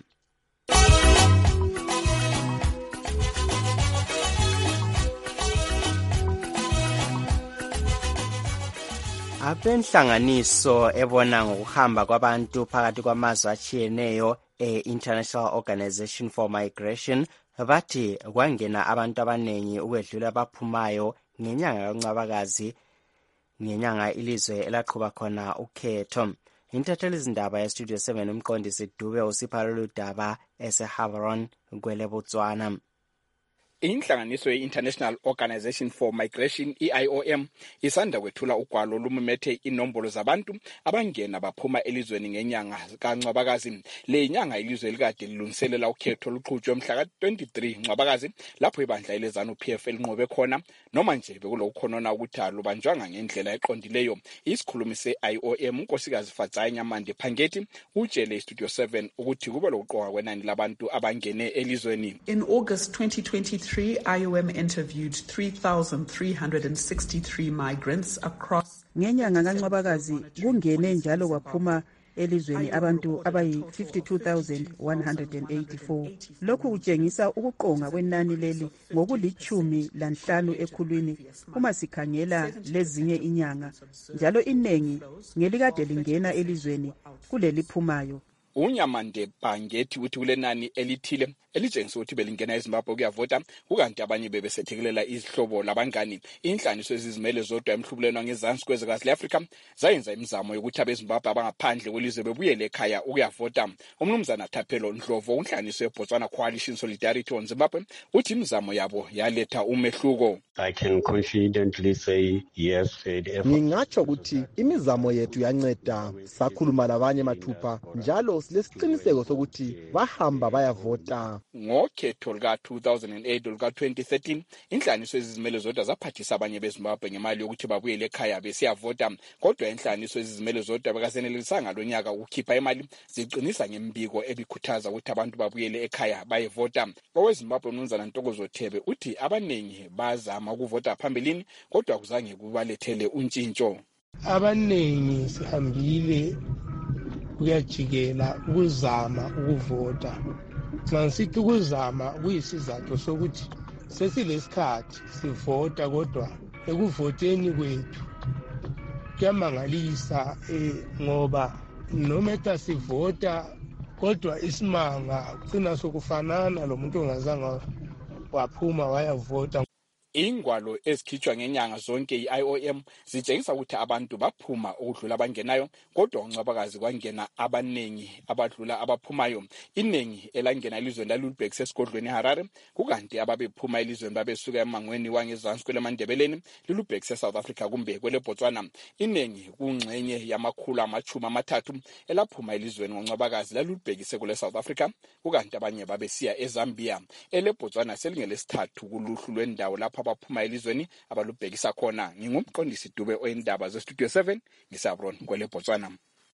Abenhlanganiso ebona ngokuhamba kwabantu phakathi kwamazwe atshiyeneyo e-International Organization for Migration bathi kwangena abantu abanengi ukwedlula abaphumayo ngenyanga kaNcwabakazi, ngenyanga ilizwe elaqhuba khona ukhetho. Intatheli izindaba ye Studio seven umqondisi Dube usipha lolu daba eseHaveron kwele Botswana. Inhlanganiso ye-International Organization for Migration, I I O M, isanda kwethula ugwalo lumumethe inombolo zabantu abangena baphuma elizweni ngenyanga kaNcwabakazi. Le nyanga ilizwe likade lilungiselela ukhetho luqhutshwe mhla ka twenty-three Ncwabakazi lapho ibandla elezanu P F linqobe khona, noma nje bekulokukhonona ukuthi alubanjwanga ngendlela eqondileyo. Isikhulumi se-I O M unkosikazi Fatsai Nyamande Phangeti utshele iStudio seven ukuthi kube lokuqoka kwenani labantu abangene elizweni. In August twenty twenty-three, I O M interviewed three thousand three hundred sixty-three migrants across. Ngenyanga kaNcwabakazi kungene njalo kwaphuma elizweni abantu abayi fifty-two thousand one hundred eighty-four. Lokhu kutshengisa ukuqonga kwenani leli ngokulichumi lanhlanu ekhulwini uma sikhangela lezinye inyanga, njalo inengi ngelikade lingena elizweni kuleli phumayo. Unyamande Phangeti uthi kulenani elithile elitshengisa ukuthi belingena eZimbabwe kuyavota, kukanti abanye bebesethekelela izihlobo labangani. Inhlaniso ezizimele zodwa emhlubuleno ngezansi kwezwe le-Afrika zayenza imizamo yokuthi abeZimbabwe abangaphandle kwelizwe bebuyele ekhaya ukuyavota. Umnumzana Thapelo Ndlovu unhlaniso yeBotswana Coalition Solidarity on Zimbabwe uthi imizamo yabo yaletha umehluko. I can confidently say yes. Ngingatsho ukuthi imizamo yethu yanceda, sakhuluma labanye mathupha njalo silesiqiniseko sokuthi bahamba bayavota. Ngokhetho luka two thousand eight luka twenty thirteen inhlaniso ezizimele zodwa zaphathisa abanye beZimbabwe ngemali yokuthi babuyele ekhaya besiyavota, kodwa inhlaniso ezizimele zodwa bekasenelisanga lonyaka ukukhipha imali ziqinisa ngembiko ebikhuthaza ukuthi abantu babuyele ekhaya bayevota. OweZimbabwe uMnumzana Ntokozo Thebe uthi abanengi bazama ukuvota phambilini kodwa kuzange kubalethele untshintsho. Abanengi sihambile kuyajikela ukuzama ukuvota. Nasithi ukuzama kuyisizathu sokuthi sesilesikhathi sivota, kodwa ekuvoteni kwethu kuyamangalisa ngoba noma sivota kodwa isimanga sina sokufanana lo muntu ongazange waphuma wayavota. Ingwalo ezikhitshwa ngenyanga zonke i-I O M zitshengisa ukuthi abantu baphuma ukudlula abangenayo, kodwa uNcwabakazi kwangena abanengi abadlula abaphumayo. Inengi elangena elizweni lalubhekise esigodlweni eHarare, kukanti ababephuma elizweni babesuka emangweni wangezansi kweleMandebeleni lilubhekise South Africa kumbe kwele Botswana. Inengi kungxenye yamakhulu amachumi amathathu elaphuma elizweni ngoNcwabakazi lalubhekise kule South Africa, kukanti abanye babesiya eZambia. Ele Botswana selingelesithathu kuluhlu lwendawo lapha abaphuma elizweni abalubhekisa khona. Ngingumqondisi Dube oyindaba ze Studio seven ngisabron kwele Botswana.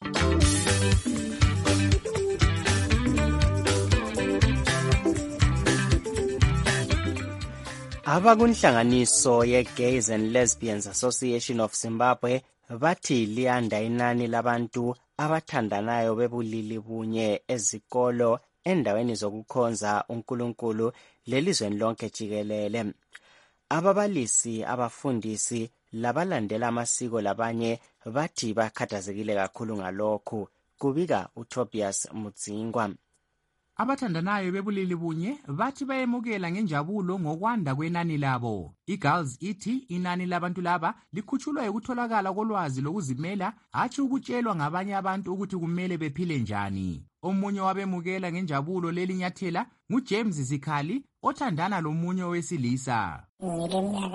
Abakunhlanganiso ye-Gays and Lesbians Association of Zimbabwe bathi liyanda inani labantu abathandanayo bebulili bunye ezikolo endaweni zokukhonza uNkulunkulu lelizweni lonke jikelele. Ababalisi, abafundisi labalandela amasiko labanye bathi bakhathazekile kakhulu ngalokhu. kubika uTobias Mudzingwa. Abathandanayo bebulili bunye bathi bayemukela ngenjabulo ngokwanda kwenani labo. iGirls ithi inani labantu laba likhutshulwa ukutholakala kolwazi lokuzimela hatshi ukutshelwa ngabanye abantu ukuthi kumele bephile njani. Omunye wabemukela ngenjabulo leli nyathela nguJames Zikhali othandana lomunye owesilisa. Ngileminyaka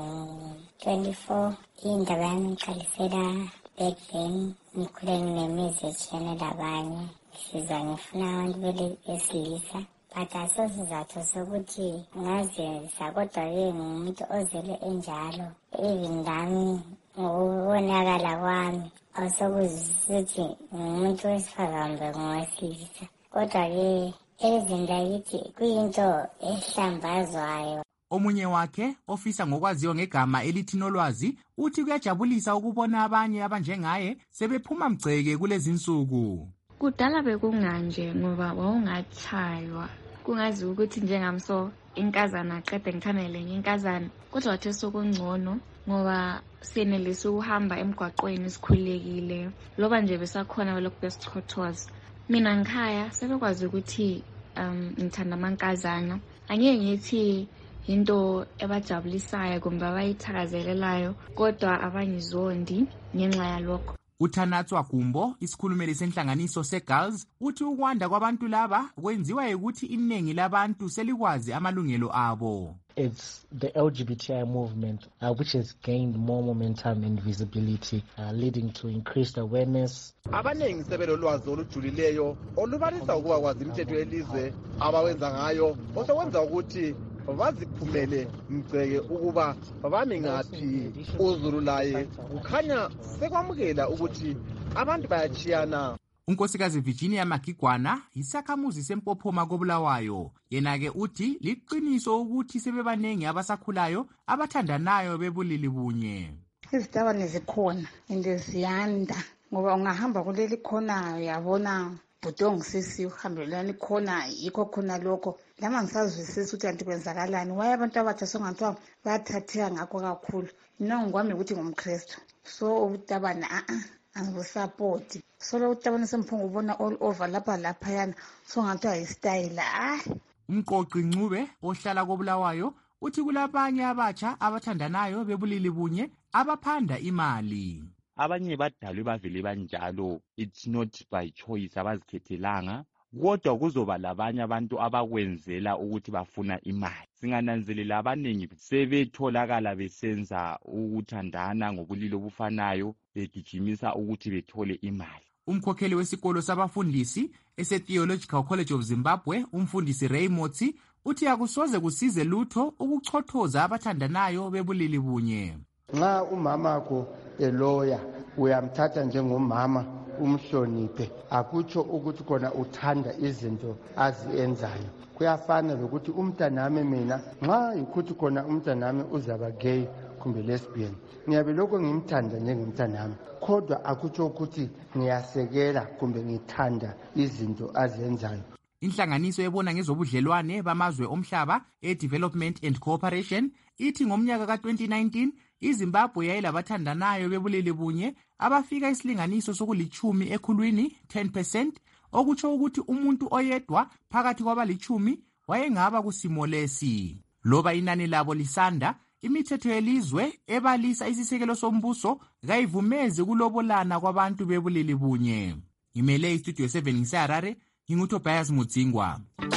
engu-twenty-four, indaba yami ngiqalisela back then ngikhule nginemizi etshiyene labanye. Sizwa ngifuna abantu besilisa but asosizathu sokuthi ngazisa kodwa-ke ngumuntu ozele enjalo. Even nami ngokubonakala kwami awusokuzisuthi ngumuntu wesifazane kumbe ngowesilisa, kodwa-ke elizweni lakithi kuyinto ehlambazwayo. Omunye wakhe ofisa ngokwaziwa ngegama elithi Nolwazi uthi kuyajabulisa ukubona abanye abanjengaye sebephuma mgceke kulezi nsuku. Kudala bekunganje ngoba wawungathaywa kungazi ukuthi njengamso inkazana aqede ngithandele nginkazana, kodwa wathi sokungcono ngoba senelisa ukuhamba emgwaqweni sikhulekile loba nje besakhona lokho besichothoza. Mina ngikhaya sebekwazi ukuthi um ngithanda amankazana, angeke ngithi into ebajabulisayo kumbe abayithakazelelayo, kodwa abangizondi ngenxa yalokho. uThanatswa Gumbo, isikhulumeli senhlanganiso seGirls, uthi ukwanda kwabantu laba kwenziwa ukuthi iningi labantu selikwazi amalungelo abo. It's the L G B T I movement uh, which has gained more momentum and visibility, uh, leading to increased awareness. Abanengi sebelolwazi olujulileyo olubalisa ukuba kwazi imithetho yelizwe abawenza ngayo, osokwenza ukuthi baziphumele mgceke ukuba bami ngaphi uzulu laye. Kukhanya sekwamukela ukuthi abantu bayachiyana. Unkosikazi Virginia Magigwana isakhamuzi sempophoma koBulawayo, yena-ke uthi liqiniso ukuthi sebebanengi abasakhulayo abathandanayo bebulili bunye. Izitabane zikhona ende ziyanda ngoba ungahamba kuleli khona yabona budongo sisi uhambelani khona yikho khona lokho. Lama ngisazwisisa ukuthi anti kwenzakalani, waye abantu abatsha songathiwa bayathatheka ngakho kakhulu. Mina ngwami ukuthi ngumKristu, so utabana a a angibusapoti. Solo utabana semphungu ubona all over lapha lapha yana songathiwa istyle. Ah, Umqoqi Ncube ohlala koBulawayo uthi kulabanye abatsha abathandanayo bebulili bunye abaphanda imali. Abanye badalwe bavele banjalo, it's not by choice, abazikhethelanga, kodwa kuzoba labanye abantu abakwenzela ukuthi bafuna imali. Singananzelela abanengi sebetholakala besenza ukuthandana ngobulili obufanayo begijimisa ukuthi bethole imali. Umkhokheli wesikolo sabafundisi ese-Theological College of Zimbabwe, umfundisi Ray Motsi, uthi akusoze kusize lutho ukuchothoza abathandanayo bebulili bunye. Nxa umamakho eloya uyamthatha njengomama umhloniphe, akutsho ukuthi kona uthanda izinto azienzayo. Kuyafana lokuthi umntanami mina nxa ikuthi kona umntanami uzaba gay kumbe lesbian, ngiyabe lokho ngimthanda njengomntanami, kodwa akutsho ukuthi ngiyasekela kumbe ngithanda izinto azenzayo. Inhlanganiso ebona ngezobudlelwane bamazwe omhlaba e-Development and Cooperation ithi ngomnyaka ka-twenty nineteen iZimbabwe yayilabathandanayo bebulili bunye abafika isilinganiso sokulichumi ekhulwini ten percent, okutsho ukuthi umuntu oyedwa phakathi kwabalichumi wayengaba kusimo lesi. Loba inani labo lisanda, imithetho yelizwe ebalisa isisekelo sombuso kayivumezi kulobolana kwabantu bebulili bunye. Ngimele iStudio seven ngiseHarare, nginguTobias Mudzingwa.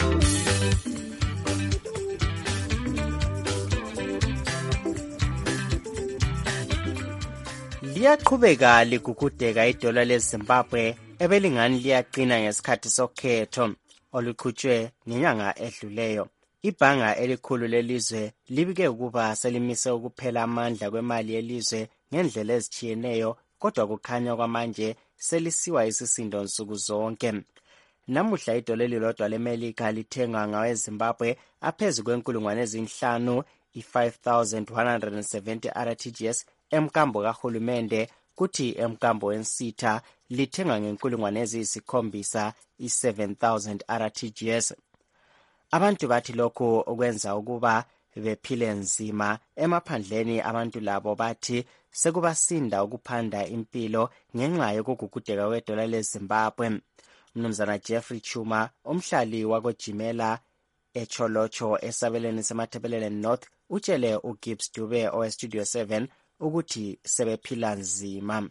Liyaqhubeka ligugudeka idola leZimbabwe ebelingani liyaqina ngesikhathi sokhetho oluqhutshwe ngenyanga edluleyo. Ibhanga elikhulu lelizwe libike ukuba selimise ukuphela amandla kwemali yelizwe ngendlela ezitshiyeneyo, kodwa kukhanya kwamanje selisiwa isisindo nsuku zonke. Namuhla idola elilodwa leMelika lithengwa ngaweZimbabwe aphezu kwenkulungwane ezinhlanu i-five thousand one hundred seventy R T G S emkambo kahulumende, kuthi emkambo wensitha lithenga ngenkulungwane eziyisikhombisa i-seven thousand R T G S. Abantu bathi lokhu okwenza ukuba bephile nzima emaphandleni. Abantu labo bathi sekubasinda ukuphanda impilo ngenxa yokugugudeka kwedola leZimbabwe. Mnumzana Jeffrey Chuma, umhlali wakojimela eCholocho esabelweni semathebeleleni North, utshele uGibbs Dube oweStudio seven ukuthi sebephila nzima.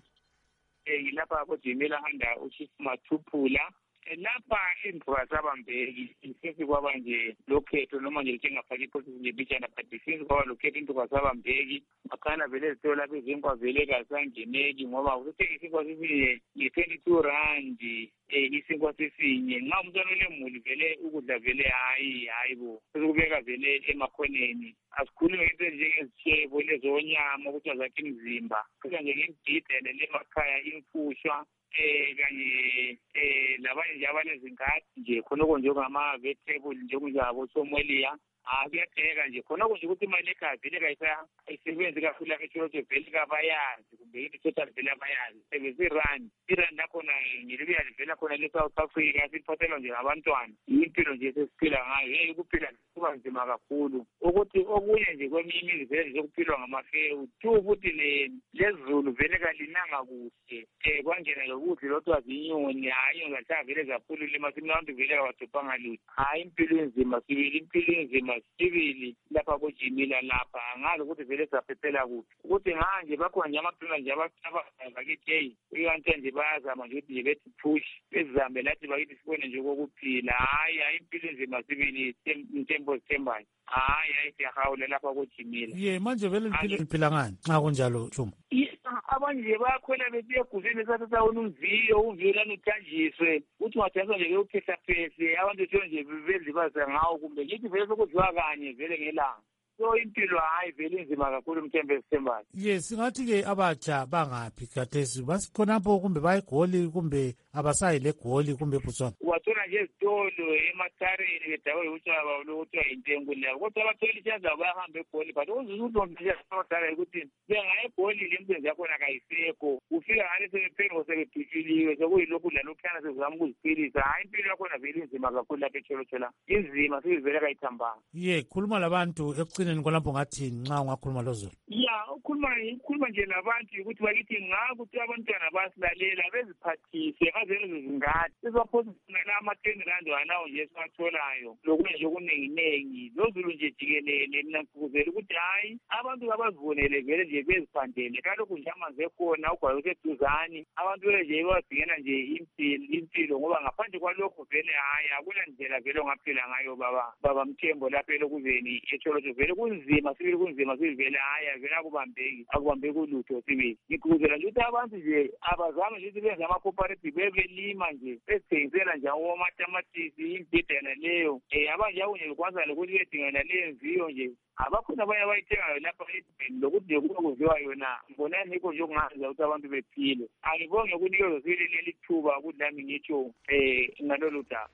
Lapha kojimela handa uChief Mathuphula lapha indaba zabambeki isensi kwaba nje lokhetho noma nje njengafaka iprocess nje bijana but isensi kwaba lokhetho indaba zabambeki akhana vele zithola lapha izinkwa vele kasangeneki ngoba ukuthi isinkwa sisinye nge-twenty-two rand eh isinkwa sisinye nxa umntwana olemuli vele ukudla vele hayi hayi bo sekubeka vele emakhoneni asikhulume into njengezitshebo lezonyama ukuthi azakhe imizimba kuthi nje ngimdidele lemakhaya imfushwa eh kanye eh labanye nje abanezingadi nje khonoko njengama-vegetable njengonjabo somolia akuyapheka nje khonoko nje ukuthi imali ekhaya vele kayisebenzi kakhulu lapha eCholocho vele kabayazi kumbe yithi total vele abayazi sebezirandi irandi lakhona ngilibuyali vele khona le-South Africa siphathelwa nje ngabantwana impilo nje sesiphila ngayo yeyi ukuphila kuba nzima kakhulu ukuthi okunye nje kweminye imizi vele nje kuphilwa ngamafewu two futhi lezulu vele kalinanga kuhle um kwangena lokudla lothiwa zinyoni hhayi inyoni zahlala vele zaphulula emasimini abantu vele kawadobhanga lutho hhayi impilo enzima sibili impilo enzima sibili lapha kojimila lapha angazi ukuthi vele saphephela kuphi ukuthi nganje bakhona nje amaqina nje abakithi yeyi ikanti nje bayazama nje ukuthi nje bethi push bezizambe lathi bakithi sibone nje kokuphila hhayi hhayi impilo enzima sibili mtembo sithembayo hhayi hhayi siyahawula lapha kojimila ye manje vele liphila ngani nxa kunjalo Chuma? Abanye nje bayakhwela besiya eguzini esathatha wona umviyo umviyo lana uthanjiswe uthi ungathathwa nje bewuphesaphese abantu thiyo nje bezibasa ngawo kumbe ngithi vele sokudliwa kanye vele ngelanga so impilo hayi vele inzima kakhulu mthembe esithembayo. Ye singathi-ke abatsha bangaphi khathesi basikhonapho kumbe bayegoli kumbe abasayi legoli kumbe eBotswana? Wathola nje ezitolo emathareni bedawe utshaba lokuthiwa intengo leyo kodwa abathola ichansi abo bayahamba egoli but uzuzulombiaothala ukuthi bengaya egoli le msebenzi yakhona kayisekho ufika ngale sebephengo sebephutshuliwe sekuyilokhu lalokhuyana sezama ukuziphilisa hayi impilo yakhona vele inzima kakhulu lapha eCholocho la inzima sivele kayithambanga. Ye khuluma labantu ekucineni kwalapho ngathini nxa ungakhuluma lozulu? Ya ukhuluma ukhuluma nje labantu ukuthi bakithi ngakuthi abantwana basilalela beziphathise ngazelo zingadi sizophosela ama-ten rand wanawo nje esiwatholayo lokunye nje okuninginengi lozulu nje jikelele mina ngikuzela ukuthi hayi abantu abazivunele vele nje beziphandele kalokhu nje amanzi ekhona ugwayi useduzane abantu vele nje badingela nje impilo ngoba ngaphandle kwalokho vele hayi akula ndlela vele ongaphila ngayo baba baba Mthembo lapha elokuzeni eCholocho vele kunzima sibili kunzima sibili vele hayi vele akubambeki akubambeki ulutho sibili ngikuzela nje ukuthi abantu nje abazame nje ukuthi benze ama-cooperative bebelima nje besithengisela nje amatamatisi imbhidana leyo um abanje akunye bekwazi nokuthi bedingela leyo mviyo nje abakhona abanye abayithengayo lapha edibheni lokuthi nje kube kudliwa yona mbonani yikho nje okungazenza ukuthi abantu bephile angibonge ukunikezwa sibili leli thuba ukuthi nami ngitsho um ngalolu daba.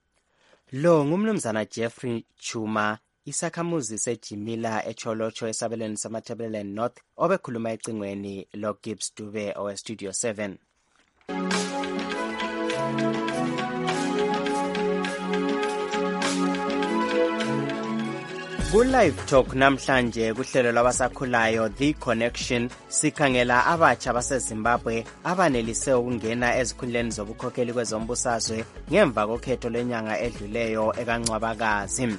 Lo ngumnumzana Jeffrey Chuma, isakhamuzi sejimila eCholocho esabelweni samathebeleleni North obekhuluma ecingweni loGibbs Dube oweStudio seven. Ku-Live Talk namhlanje kuhlelo lwabasakhulayo The Connection sikhangela abatsha baseZimbabwe abanelise ukungena ezikhundleni zobukhokheli kwezombusazwe ngemva kokhetho lwenyanga edluleyo ekaNcwabakazi.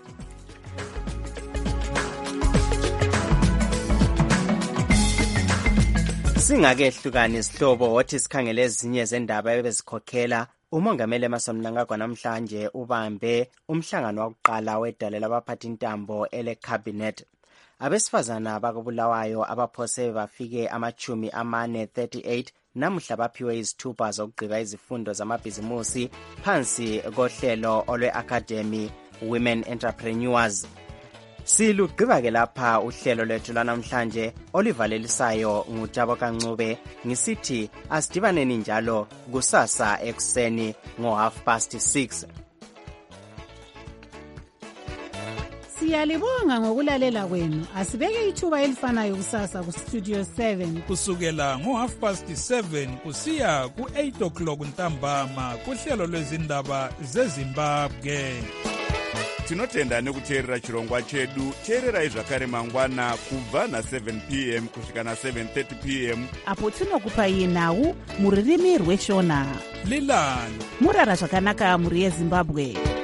Singakehlukani isihlobo wothi sikhangele ezinye zendaba ebezikhokhela umongameli Emmerson Mnangagwa namhlanje ubambe umhlangano wakuqala wedale labaphathi intambo ele-cabinet. Abesifazana bakobulawayo abaphose bafike amachumi amane thirty-eight namuhla baphiwe izithupha zokugqiba izifundo zamabhizimusi phansi kohlelo olwe-Academy Women Entrepreneurs. Silugqiba-ke lapha uhlelo lwethu lwanamhlanje olivalelisayo nguJabo Kancube ngisithi asidibaneni njalo kusasa ekuseni ngo half past six. Siyalibonga ngokulalela kwenu. Asibeke ithuba elifanayo kusasa ku Studio seven kusukela ngo half past seven kusiya ku eight o'clock ntambama kuhlelo lwezindaba zeZimbabwe. tinotenda nekuteerera chirongwa chedu. Teererai zvakare mangwana kubva na7 p m kusvika na7 thirty p m apo tinokupai nhau mururimi rweshona. Lilani murara zvakanaka muri yeZimbabwe.